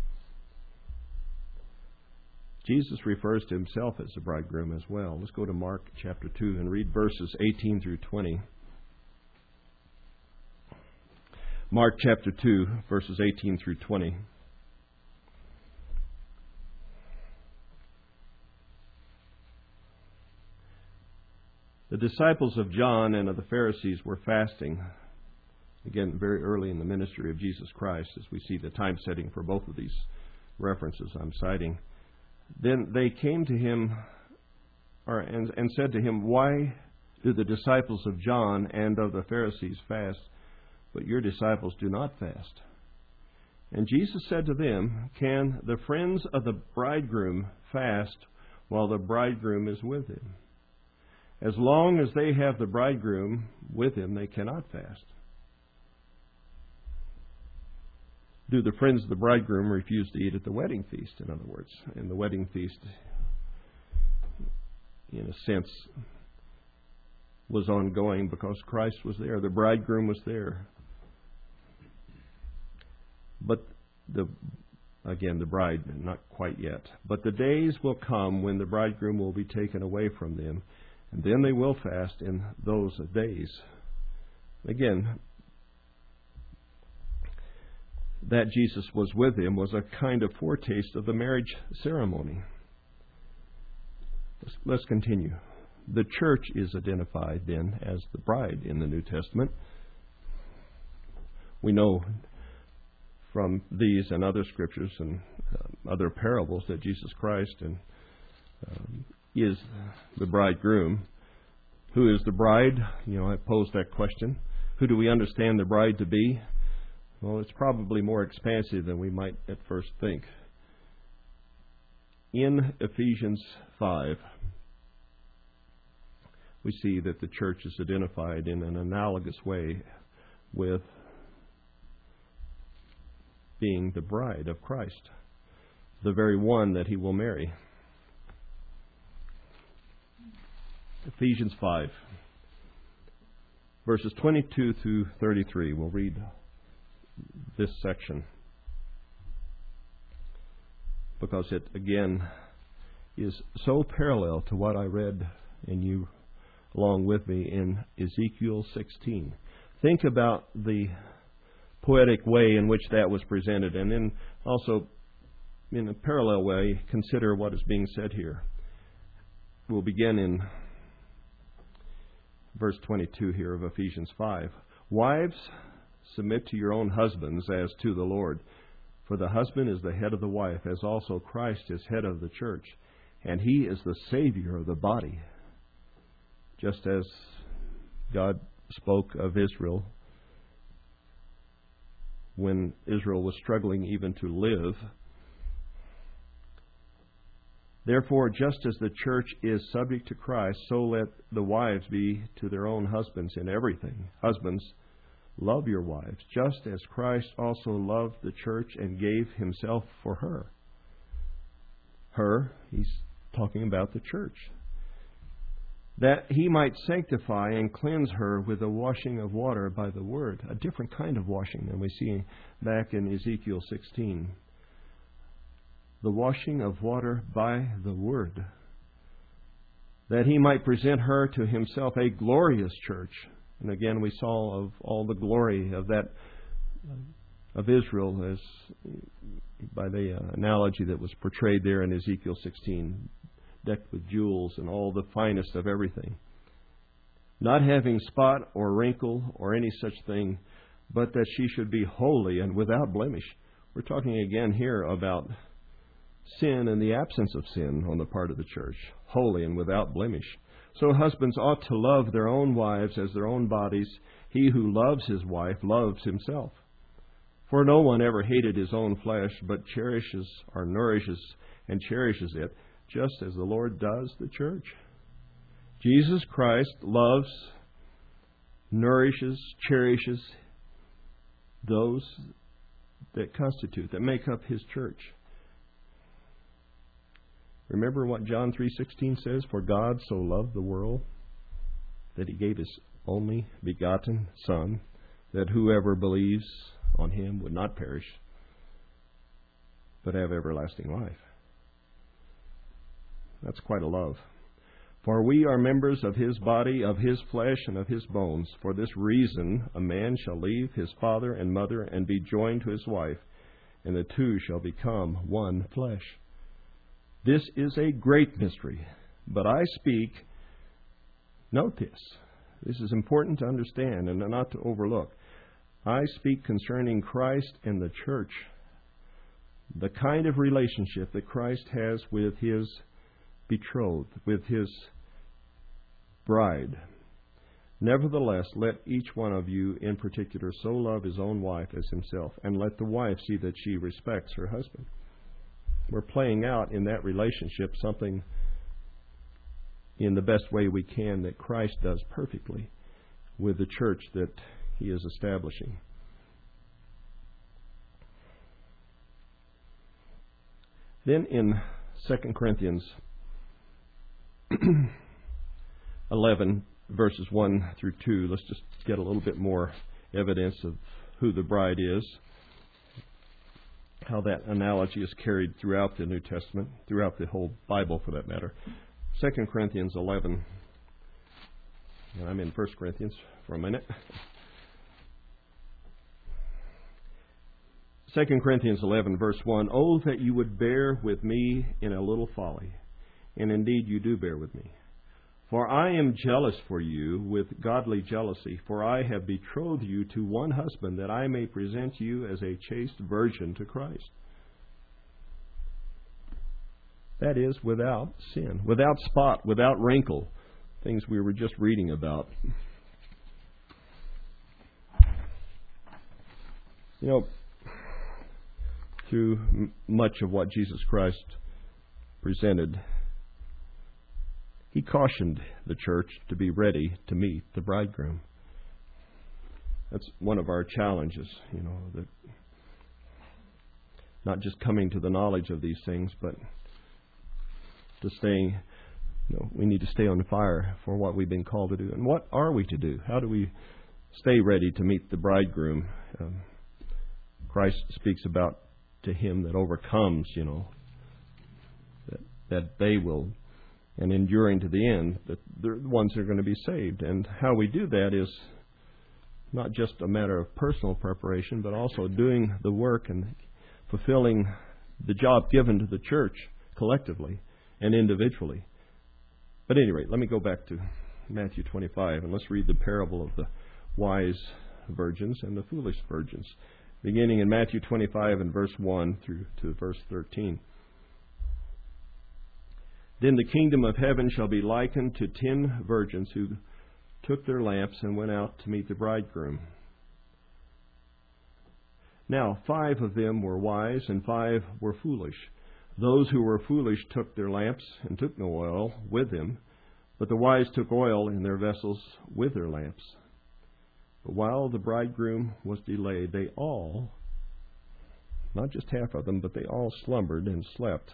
Jesus refers to himself as the bridegroom as well. Let's go to Mark chapter two and read verses eighteen through twenty. Mark chapter two, verses eighteen through twenty. The disciples of John and of the Pharisees were fasting. Again, very early in the ministry of Jesus Christ, as we see the time setting for both of these references I'm citing. Then they came to him or, and, and said to him, "Why do the disciples of John and of the Pharisees fast, but your disciples do not fast?" And Jesus said to them, "Can the friends of the bridegroom fast while the bridegroom is with him? As long as they have the bridegroom with him, they cannot fast. Do the friends of the bridegroom refuse to eat at the wedding feast?" In other words, and the wedding feast, in a sense, was ongoing because Christ was there. The bridegroom was there. But the again, the bride, not quite yet. But the days will come when the bridegroom will be taken away from them, and then they will fast in those days. Again, that Jesus was with him was a kind of foretaste of the marriage ceremony. Let's, let's continue. The church is identified then as the bride in the New Testament. We know from these and other scriptures and uh, other parables that Jesus Christ and um, is the bridegroom. Who is the bride? You know, I posed that question. Who do we understand the bride to be? Well, it's probably more expansive than we might at first think. In Ephesians five, we see that the church is identified in an analogous way with being the bride of Christ, the very one that he will marry. Ephesians five, verses twenty-two through thirty-three. We'll read this section because it, again, is so parallel to what I read and you along with me in Ezekiel sixteen. Think about the poetic way in which that was presented, and then also in a parallel way consider what is being said here. We'll begin in verse twenty-two here of Ephesians five. "Wives, submit to your own husbands as to the Lord. For the husband is the head of the wife, as also Christ is head of the church, and he is the Savior of the body." Just as God spoke of Israel when Israel was struggling even to live. "Therefore, just as the church is subject to Christ, so let the wives be to their own husbands in everything. Husbands, love your wives, just as Christ also loved the church and gave himself for her." Her, he's talking about the church. "That he might sanctify and cleanse her with the washing of water by the word." A different kind of washing than we see back in Ezekiel sixteen. The washing of water by the word. "That he might present her to himself a glorious church." And again, we saw of all the glory of that, of Israel, as by the uh, analogy that was portrayed there in Ezekiel sixteen, decked with jewels and all the finest of everything. "Not having spot or wrinkle or any such thing, but that she should be holy and without blemish." We're talking again here about sin and the absence of sin on the part of the church. Holy and without blemish. "So husbands ought to love their own wives as their own bodies. He who loves his wife loves himself. For no one ever hated his own flesh, but cherishes or nourishes and cherishes it, just as the Lord does the church." Jesus Christ loves nourishes, cherishes those that constitute, that make up His church. Remember what John three sixteen says, "For God so loved the world that He gave His only begotten Son, that whoever believes on Him would not perish, but have everlasting life." That's quite a love. "For we are members of His body, of His flesh, and of His bones. For this reason a man shall leave his father and mother and be joined to his wife, and the two shall become one flesh. This is a great mystery, but I speak," note this, this is important to understand and not to overlook, "I speak concerning Christ and the church, the kind of relationship that Christ has with His betrothed, with His bride. Nevertheless, let each one of you in particular so love his own wife as himself, and let the wife see that she respects her husband." We're playing out in that relationship something in the best way we can that Christ does perfectly with the church that He is establishing. Then in Second Corinthians eleven, verses one through two, let's just get a little bit more evidence of who the bride is, how that analogy is carried throughout the New Testament, throughout the whole Bible for that matter. Second Corinthians eleven, and I'm in First Corinthians for a minute. Second Corinthians eleven, verse one, "Oh, that you would bear with me in a little folly, and indeed you do bear with me. For I am jealous for you with godly jealousy, for I have betrothed you to one husband, that I may present you as a chaste virgin to Christ." That is, without sin, without spot, without wrinkle, things we were just reading about. You know, through m- much of what Jesus Christ presented, He cautioned the church to be ready to meet the bridegroom. That's one of our challenges, you know, that not just coming to the knowledge of these things, but to staying, you know, we need to stay on fire for what we've been called to do. And what are we to do? How do we stay ready to meet the bridegroom? Um, Christ speaks about to him that overcomes, you know, that, that they will, and enduring to the end, that they're the ones that are going to be saved. And how we do that is not just a matter of personal preparation, but also doing the work and fulfilling the job given to the church collectively and individually. But at any rate, let me go back to Matthew twenty-five, and let's read the parable of the wise virgins and the foolish virgins, beginning in Matthew twenty-five and verse one through to verse thirteen. "Then the kingdom of heaven shall be likened to ten virgins who took their lamps and went out to meet the bridegroom. Now five of them were wise and five were foolish. Those who were foolish took their lamps and took no oil with them, but the wise took oil in their vessels with their lamps. But while the bridegroom was delayed, they all, not just half of them, but they all slumbered and slept.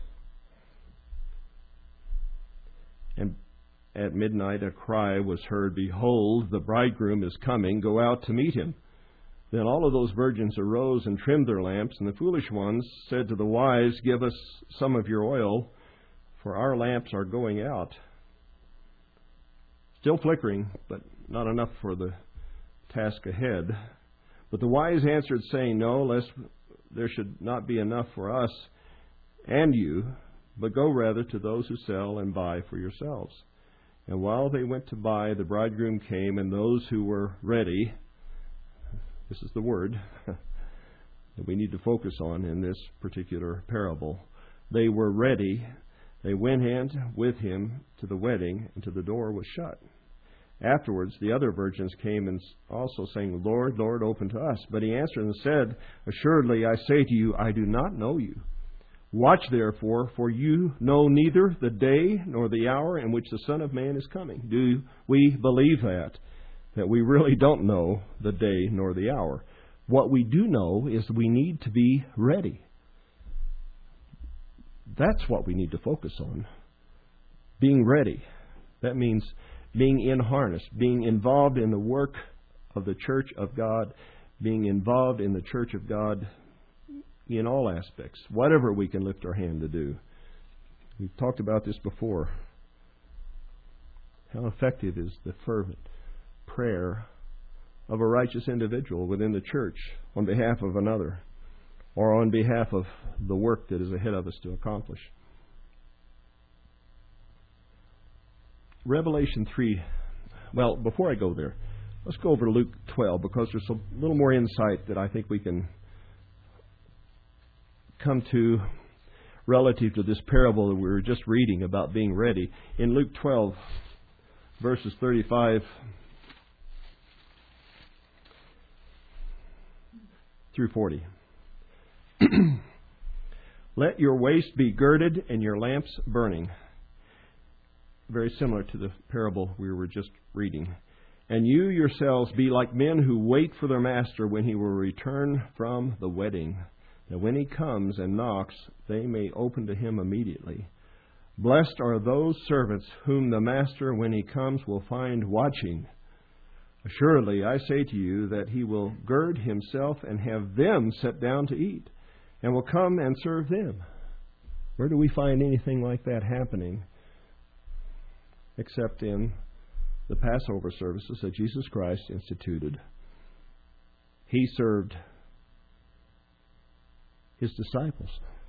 And at midnight a cry was heard, 'Behold, the bridegroom is coming, go out to meet him.' Then all of those virgins arose and trimmed their lamps, and the foolish ones said to the wise, 'Give us some of your oil, for our lamps are going out.' Still flickering, but not enough for the task ahead. But the wise answered, saying, 'No, lest there should not be enough for us and you, but go rather to those who sell and buy for yourselves.' And while they went to buy, the bridegroom came, and those who were ready," this is the word that we need to focus on in this particular parable, "they were ready. They went in with him to the wedding, and to the door was shut. Afterwards the other virgins came and also saying, 'Lord, Lord, open to us.' But he answered and said, 'Assuredly I say to you, I do not know you. Watch therefore, for you know neither the day nor the hour in which the Son of Man is coming.' Do we believe that?" that we really don't know the day nor the hour. What we do know is we need to be ready. That's what we need to focus on. Being ready. That means being in harness, being involved in the work of the church of God, being involved in the church of God in all aspects, whatever we can lift our hand to do. We've talked about this before. How effective is the fervent prayer of a righteous individual within the church on behalf of another, or on behalf of the work that is ahead of us to accomplish. Revelation three. Well, before I go there, let's go over Luke twelve, because there's a little more insight that I think we can come to relative to this parable that we were just reading about being ready. In Luke twelve, verses thirty-five through forty. Let your waist be girded and your lamps burning. Very similar to the parable we were just reading. And you yourselves be like men who wait for their master when he will return from the wedding. That when he comes and knocks, they may open to him immediately. Blessed are those servants whom the master, when he comes, will find watching. Assuredly, I say to you that he will gird himself and have them set down to eat, and will come and serve them. Where do we find anything like that happening? Except in the Passover services that Jesus Christ instituted. He served His disciples.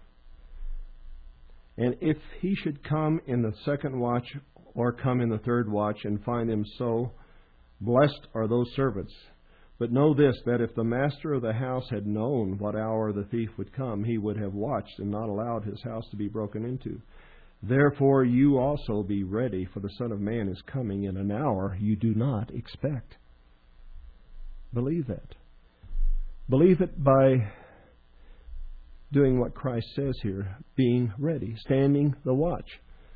And if he should come in the second watch or come in the third watch and find them so, blessed are those servants. But know this, that if the master of the house had known what hour the thief would come, he would have watched and not allowed his house to be broken into. Therefore you also be ready, for the Son of Man is coming in an hour you do not expect. Believe that. Believe it by doing what Christ says here, being ready, standing the watch.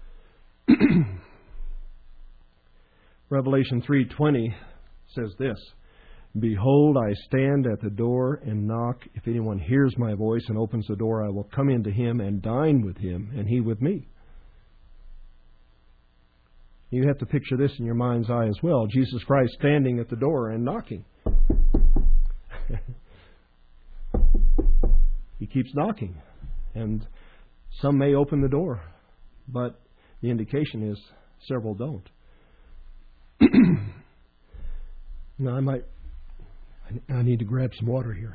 Revelation three twenty says this, Behold, I stand at the door and knock. If anyone hears my voice and opens the door, I will come into him and dine with him, and he with me. You have to picture this in your mind's eye as well. Jesus Christ standing at the door and knocking. He keeps knocking. And some may open the door, but the indication is several don't. Now I might, I need to grab some water here.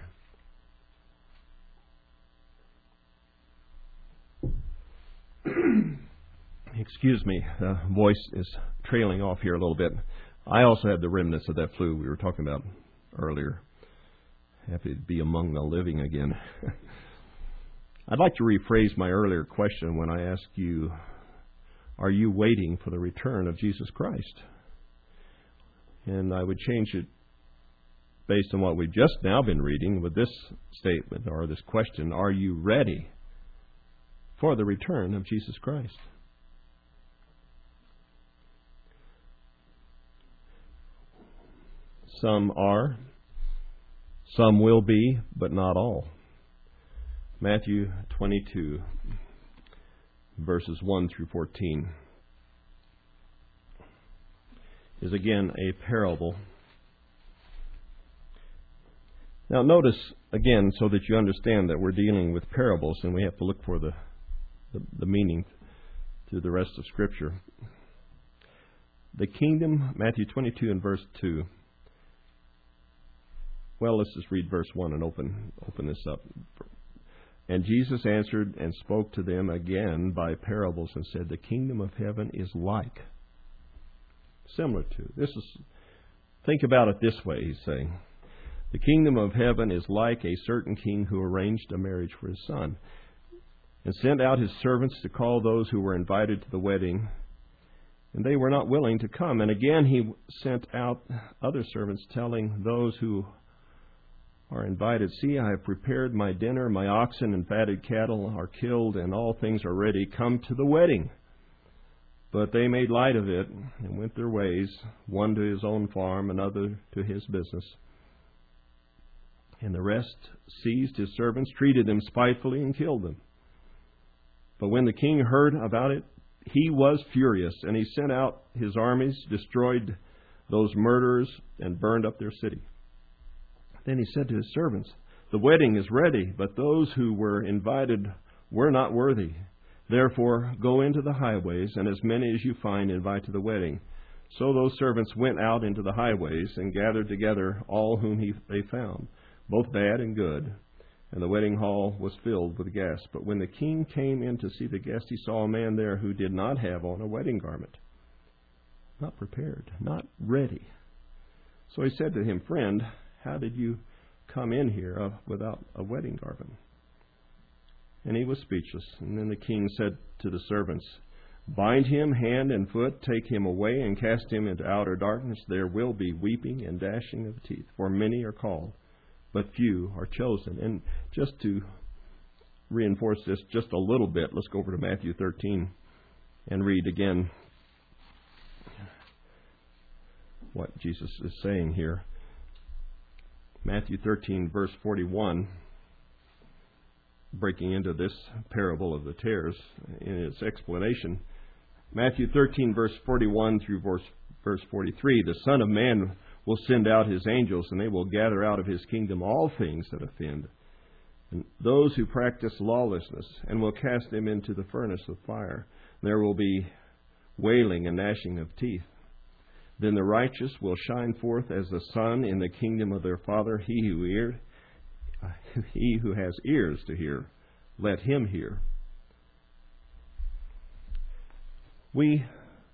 Excuse me, the voice is trailing off here a little bit. I also have the remnants of that flu we were talking about earlier. Happy to be among the living again. I'd like to rephrase my earlier question when I asked you, are you waiting for the return of Jesus Christ? And I would change it based on what we've just now been reading with this statement or this question, are you ready for the return of Jesus Christ? Some are, some will be, but not all. Matthew twenty-two, verses one through fourteen, is again a parable. Now notice, again, so that you understand that we're dealing with parables and we have to look for the, the, the meaning through the rest of Scripture. The kingdom, Matthew twenty-two and verse two. Well, let's just read verse one and open open this up. And Jesus answered and spoke to them again by parables and said, the kingdom of heaven is like. Similar to. This is, think about it this way, he's saying. The kingdom of heaven is like a certain king who arranged a marriage for his son and sent out his servants to call those who were invited to the wedding, and they were not willing to come. And again he sent out other servants, telling those who are invited, see, I have prepared my dinner, my oxen and fatted cattle are killed, and all things are ready. Come to the wedding. But they made light of it and went their ways, one to his own farm, another to his business. And the rest seized his servants, treated them spitefully, and killed them. But when the king heard about it, he was furious, and he sent out his armies, destroyed those murderers, and burned up their city. Then he said to his servants, "The wedding is ready, but those who were invited were not worthy. Therefore, go into the highways, and as many as you find, invite to the wedding." So those servants went out into the highways and gathered together all whom he, they found, both bad and good. And the wedding hall was filled with guests. But when the king came in to see the guests, he saw a man there who did not have on a wedding garment. Not prepared, not ready. So he said to him, "Friend, how did you come in here without a wedding garment?" And he was speechless. And then the king said to the servants, "Bind him hand and foot, take him away, and cast him into outer darkness. There will be weeping and gnashing of teeth, for many are called, but few are chosen." And just to reinforce this just a little bit, let's go over to Matthew thirteen and read again what Jesus is saying here. Matthew thirteen, verse forty-one, breaking into this parable of the tares in its explanation. Matthew thirteen, verse forty-one through verse, verse forty-three, "The Son of Man will send out his angels, and they will gather out of his kingdom all things that offend, and those who practice lawlessness, and will cast them into the furnace of fire. There will be wailing and gnashing of teeth. Then the righteous will shine forth as the sun in the kingdom of their Father. He who ear, he who has ears to hear, let him hear." We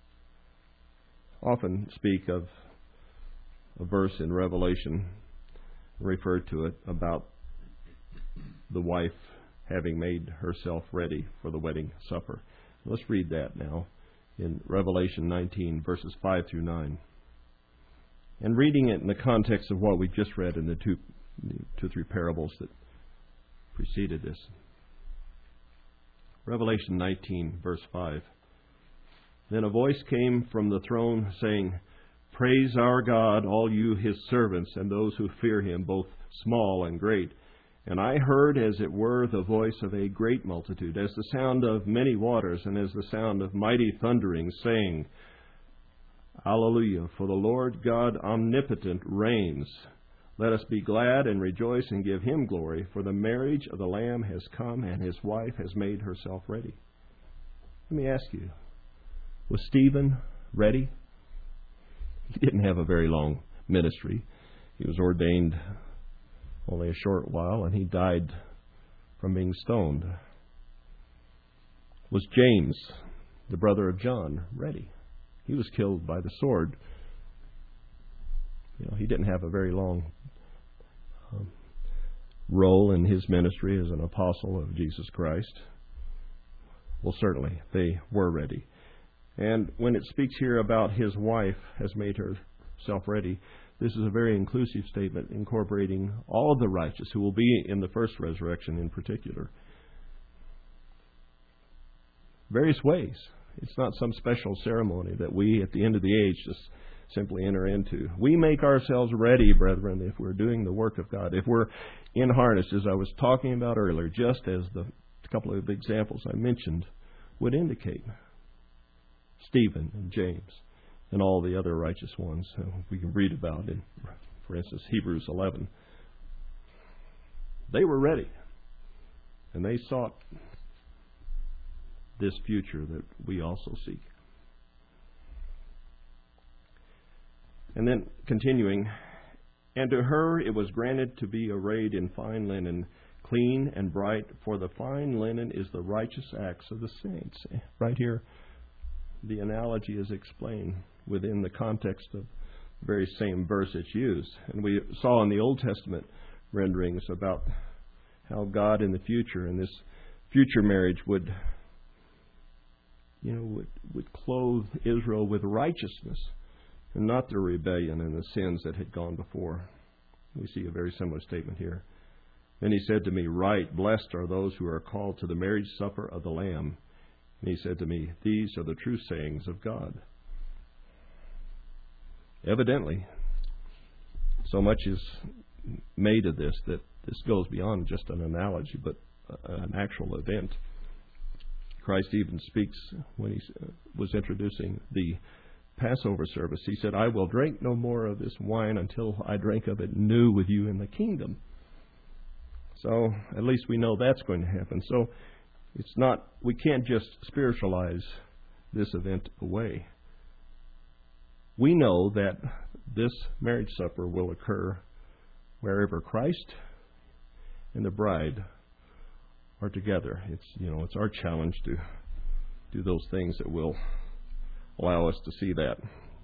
often speak of a verse in Revelation, refer to it, about the wife having made herself ready for the wedding supper. Let's read that now in Revelation nineteen, verses five through nine. And reading it in the context of what we just read in the two, two, three parables that preceded this. Revelation nineteen, verse five. "Then a voice came from the throne saying, 'Praise our God, all you his servants, and those who fear him, both small and great.' And I heard, as it were, the voice of a great multitude, as the sound of many waters, and as the sound of mighty thundering, saying, 'Alleluia, for the Lord God omnipotent reigns. Let us be glad and rejoice and give him glory, for the marriage of the Lamb has come, and his wife has made herself ready.'" Let me ask you, was Stephen ready? He didn't have a very long ministry. He was ordained only a short while, and he died from being stoned. Was James, the brother of John, ready? He was killed by the sword. You know, he didn't have a very long um, role in his ministry as an apostle of Jesus Christ. Well, certainly, they were ready. And when it speaks here about his wife has made herself ready, this is a very inclusive statement incorporating all of the righteous who will be in the first resurrection in particular. Various ways. It's not some special ceremony that we at the end of the age just simply enter into. We make ourselves ready, brethren, if we're doing the work of God. If we're in harness, as I was talking about earlier, just as the couple of examples I mentioned would indicate. Stephen and James and all the other righteous ones we can read about in, for instance, Hebrews eleven. They were ready, and they sought this future that we also seek. And then continuing, "And to her it was granted to be arrayed in fine linen, clean and bright, for the fine linen is the righteous acts of the saints." Right here, the analogy is explained within the context of the very same verse it's used. And we saw in the Old Testament renderings about how God in the future, in this future marriage, would, you know, would, would clothe Israel with righteousness and not the rebellion and the sins that had gone before. We see a very similar statement here. "Then he said to me, 'Right, blessed are those who are called to the marriage supper of the Lamb.' And he said to me, "These are the true sayings of God." Evidently, so much is made of this that this goes beyond just an analogy, but an actual event. Christ even speaks when he was introducing the Passover service. He said, "I will drink no more of this wine until I drink of it new with you in the kingdom." So at least we know that's going to happen. So it's not, we can't just spiritualize this event away. We know that this marriage supper will occur wherever Christ and the bride are together. It's, you know, it's our challenge to do those things that will allow us to see that.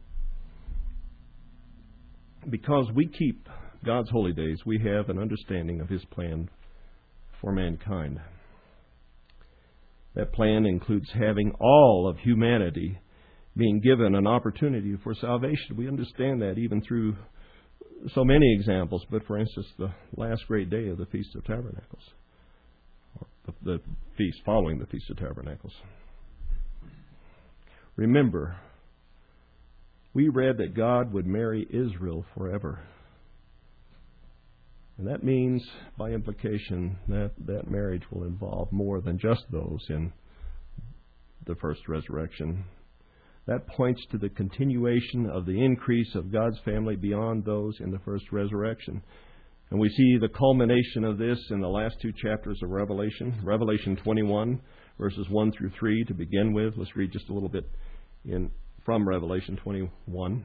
Because we keep God's holy days, we have an understanding of His plan for mankind. That plan includes having all of humanity being given an opportunity for salvation. We understand that even through so many examples, but for instance, the last great day of the Feast of Tabernacles, or the, the feast following the Feast of Tabernacles. Remember, we read that God would marry Israel forever. And that means, by implication, that that marriage will involve more than just those in the first resurrection. That points to the continuation of the increase of God's family beyond those in the first resurrection. And we see the culmination of this in the last two chapters of Revelation. Revelation twenty-one, verses one through three to begin with. Let's read just a little bit in from Revelation twenty-one.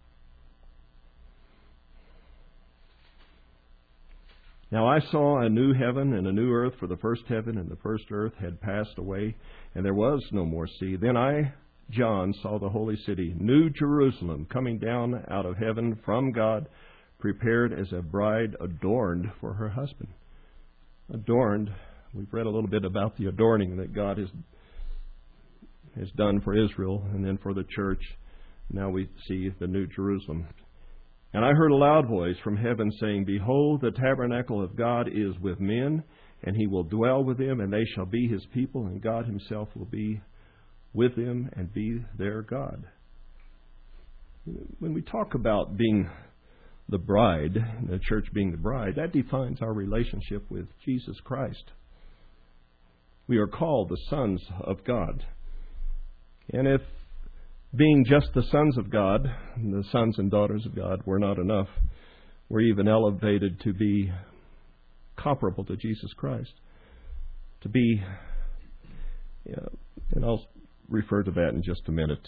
"Now I saw a new heaven and a new earth, for the first heaven and the first earth had passed away, and there was no more sea. Then I, John, saw the holy city, New Jerusalem, coming down out of heaven from God, prepared as a bride adorned for her husband." Adorned. We've read a little bit about the adorning that God has, has done for Israel and then for the church. Now we see the New Jerusalem. "And I heard a loud voice from heaven saying, Behold, the tabernacle of God is with men, and He will dwell with them, and they shall be His people, and God Himself will be with them and be their God." When we talk about being the bride, the church being the bride, that defines our relationship with Jesus Christ. We are called the sons of God. And if being just the sons of God, the sons and daughters of God, were not enough, we're even elevated to be comparable to Jesus Christ. To be, you know, and I'll refer to that in just a minute.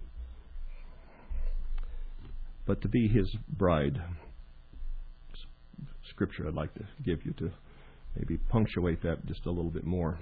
But to be His bride. Scripture I'd like to give you to maybe punctuate that just a little bit more.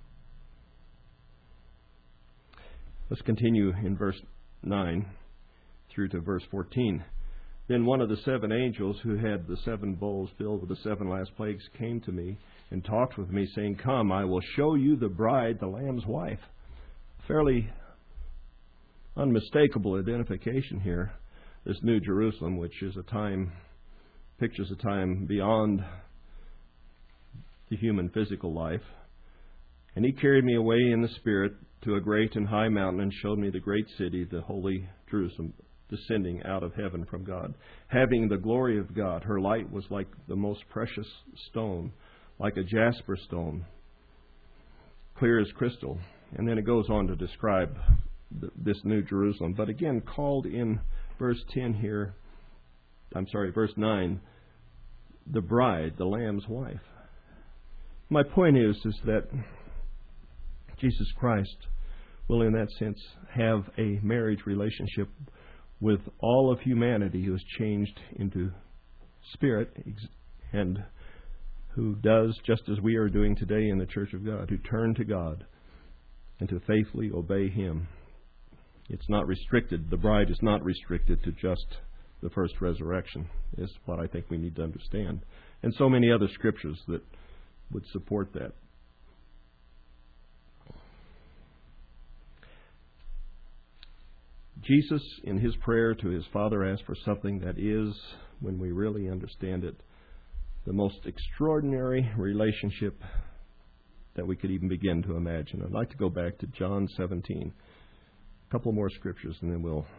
Let's continue in verse nine through to verse fourteen. "Then one of the seven angels who had the seven bowls filled with the seven last plagues came to me and talked with me, saying, Come, I will show you the bride, the Lamb's wife." Fairly unmistakable identification here. This New Jerusalem, which is a time, pictures a time beyond the human physical life. "And He carried me away in the Spirit to a great and high mountain, and showed me the great city, the holy Jerusalem, descending out of heaven from God, having the glory of God. Her light was like the most precious stone, like a jasper stone, clear as crystal." And then it goes on to describe th- this New Jerusalem. But again, called in verse ten here, I'm sorry, verse nine, the bride, the Lamb's wife. My point is, is that Jesus Christ will, in that sense, have a marriage relationship with all of humanity who is changed into spirit and who does just as we are doing today in the Church of God, who turn to God and to faithfully obey Him. It's not restricted. The bride is not restricted to just the first resurrection, is what I think we need to understand. And so many other scriptures that would support that. Jesus, in His prayer to His Father, asked for something that is, when we really understand it, the most extraordinary relationship that we could even begin to imagine. I'd like to go back to John seventeen. A couple more scriptures and then we'll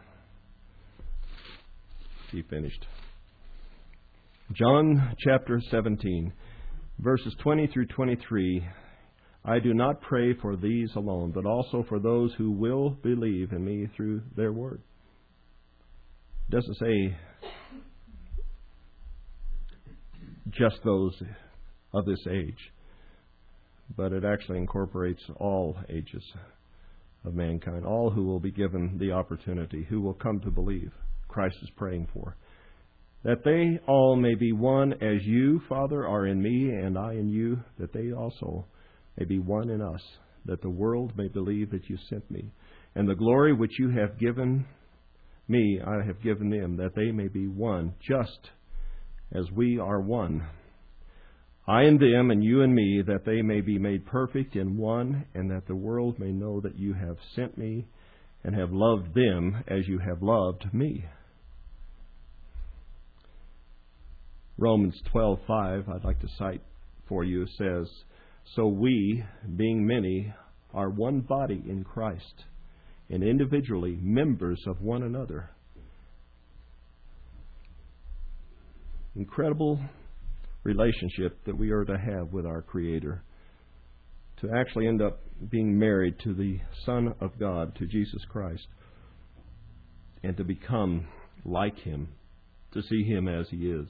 be finished. John chapter seventeen, verses twenty through twenty-three. I do not pray for these alone, but also for those who will believe in me through their word. It doesn't say just those of this age, but it actually incorporates all ages of mankind, all who will be given the opportunity, who will come to believe. Christ is praying for. That they all may be one as you, Father, are in me and I in you, that they also may be one in us, that the world may believe that you sent me. And the glory which you have given me, I have given them, that they may be one, just as we are one. I and them, and you and me, that they may be made perfect in one, and that the world may know that you have sent me and have loved them as you have loved me. Romans twelve five, I'd like to cite for you, says, so we, being many, are one body in Christ, and individually members of one another. Incredible relationship that we are to have with our Creator, to actually end up being married to the Son of God, to Jesus Christ, and to become like Him, to see Him as He is.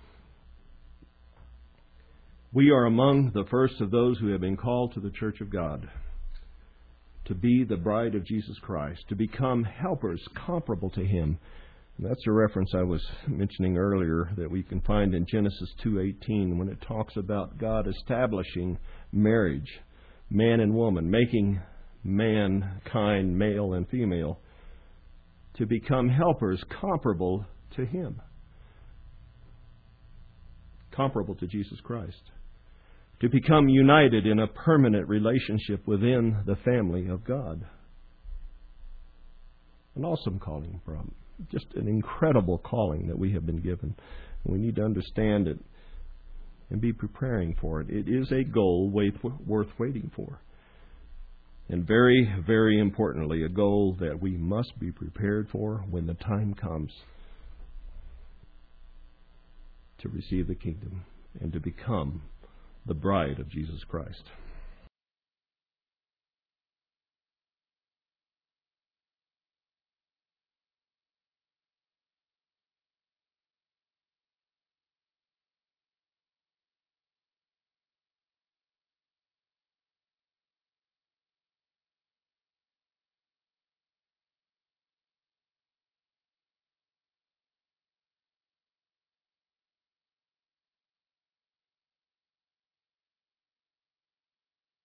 We are among the first of those who have been called to the church of God, to be the bride of Jesus Christ, to become helpers comparable to Him. And that's a reference I was mentioning earlier that we can find in Genesis two eighteen when it talks about God establishing marriage, man and woman, making mankind male and female, to become helpers comparable to Him, comparable to Jesus Christ, to become united in a permanent relationship within the family of God. An awesome calling, from just an incredible calling that we have been given. And we need to understand it and be preparing for it. It is a goal worth waiting for. And very, very importantly, a goal that we must be prepared for when the time comes to receive the kingdom and to become the bride of Jesus Christ.